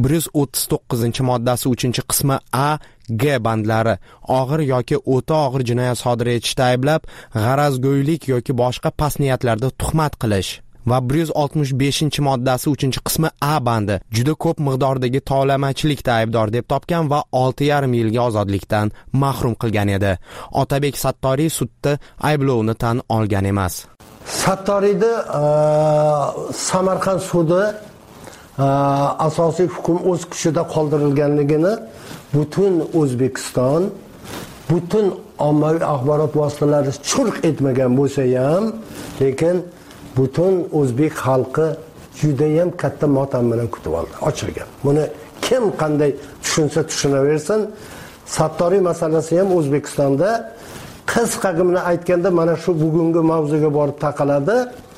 139-moddasi 3-qismi A G bandlari og'ir yoki o'ta og'ir jinoyat sodir etishda ayblab, g'arazgo'ylik yoki boshqa past niyatlarda tuhmat qilish va 165-moddasi 3-qismi A bandi juda ko'p miqdordagi tovlamachilikda aybdor deb topgan va 6,5 yilga ozodlikdan mahrum qilgan edi. Otabek Sattoriy sudda ayblovni tan olgan emas. Sattoriyni Samarqand sudi asosiy hukm o'z kuchida qoldirilganligini butun O'zbekiston, butun ommaviy axborot vositalari churq etmagan bo'lsa ham, lekin butun o'zbek xalqi juda ham katta motam bilan kutib oldi. Ochilgan. Buni kim qanday tushunsa tushunaversin. Sattoriy masalasi ham O'zbekistonda qisqagina aytganda mana shu bugungi mavzuga borib taqaladi.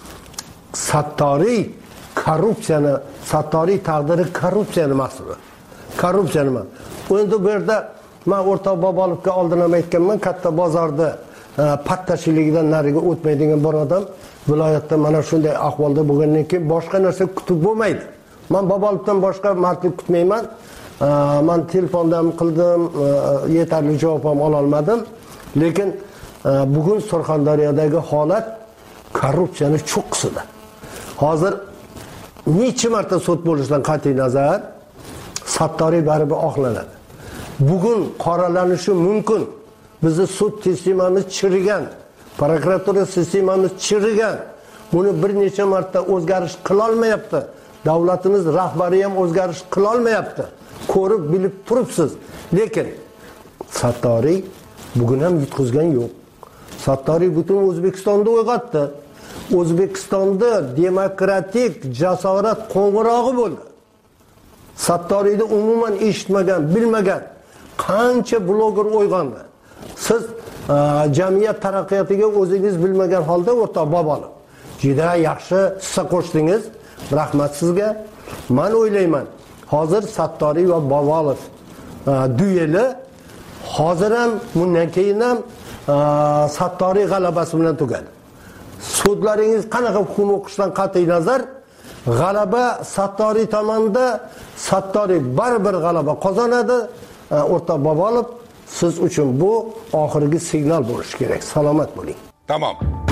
Sattoriy korrupsiyani, Sattoriy taqdiri korrupsiyani mahsuli. Korrupsiya nima? Endi bu yerda men o'rtoq Bobolovga oldin ham aytganman, katta bozorda pattashiligidan nariga o'tmaydigan bir odam viloyatda mana shunday ahvolda bo'lgandan keyin boshqa narsa kutib bo'lmaydi. Men Bobolovdan boshqa mardlik kutmayman. Men telefondan qildim, yetarli javob ham ola olmadim. Lekin bugun Surxondaryodagi holat korrupsiyaning cho'qqisida. hozir necha marta sud bo'lishidan qat'iy nazar Sattoriy baribir oqlanadi. Bugun qoralanishi mumkin. Bizni sud sistemamiz chirigan, prokuratura sistemamiz chirigan. Buni bir necha marta o'zgarish qila olmayapti. Davlatimiz rahbari ham o'zgarish qila olmayapti. Ko'rib bilib turibsiz. Lekin Sattoriy bugun ham yutqizgan yo'q. Sattoriy butun O'zbekistonda uyg'otdi. O'zbekistonda demokratik jasorat qo'ng'irog'i bo'ldi. Sattoriyni umuman eshitmagan, bilmagan qancha bloger uyg'ondi. Siz jamiyat taraqqiyotiga o'zingiz bilmagan holda o'rtoq Bobolov juda yaxshi hissa qo'shdingiz. Rahmat sizga. Men o'ylayman, hozir Sattoriy va Bobolov dueli hozir ham, bundan keyin ham Sattoriy g'alabasi bilan tugadi. Sudlaringiz qanaqa hukm o'qishdan qat'iy nazar, g'alaba Sattoriy tomonida, Sattoriy baribir g'alaba qozonadi. O'rtoq Bobolov, siz uchun bu oxirgi signal bo'lishi kerak. Salomat bo'ling. Tamam.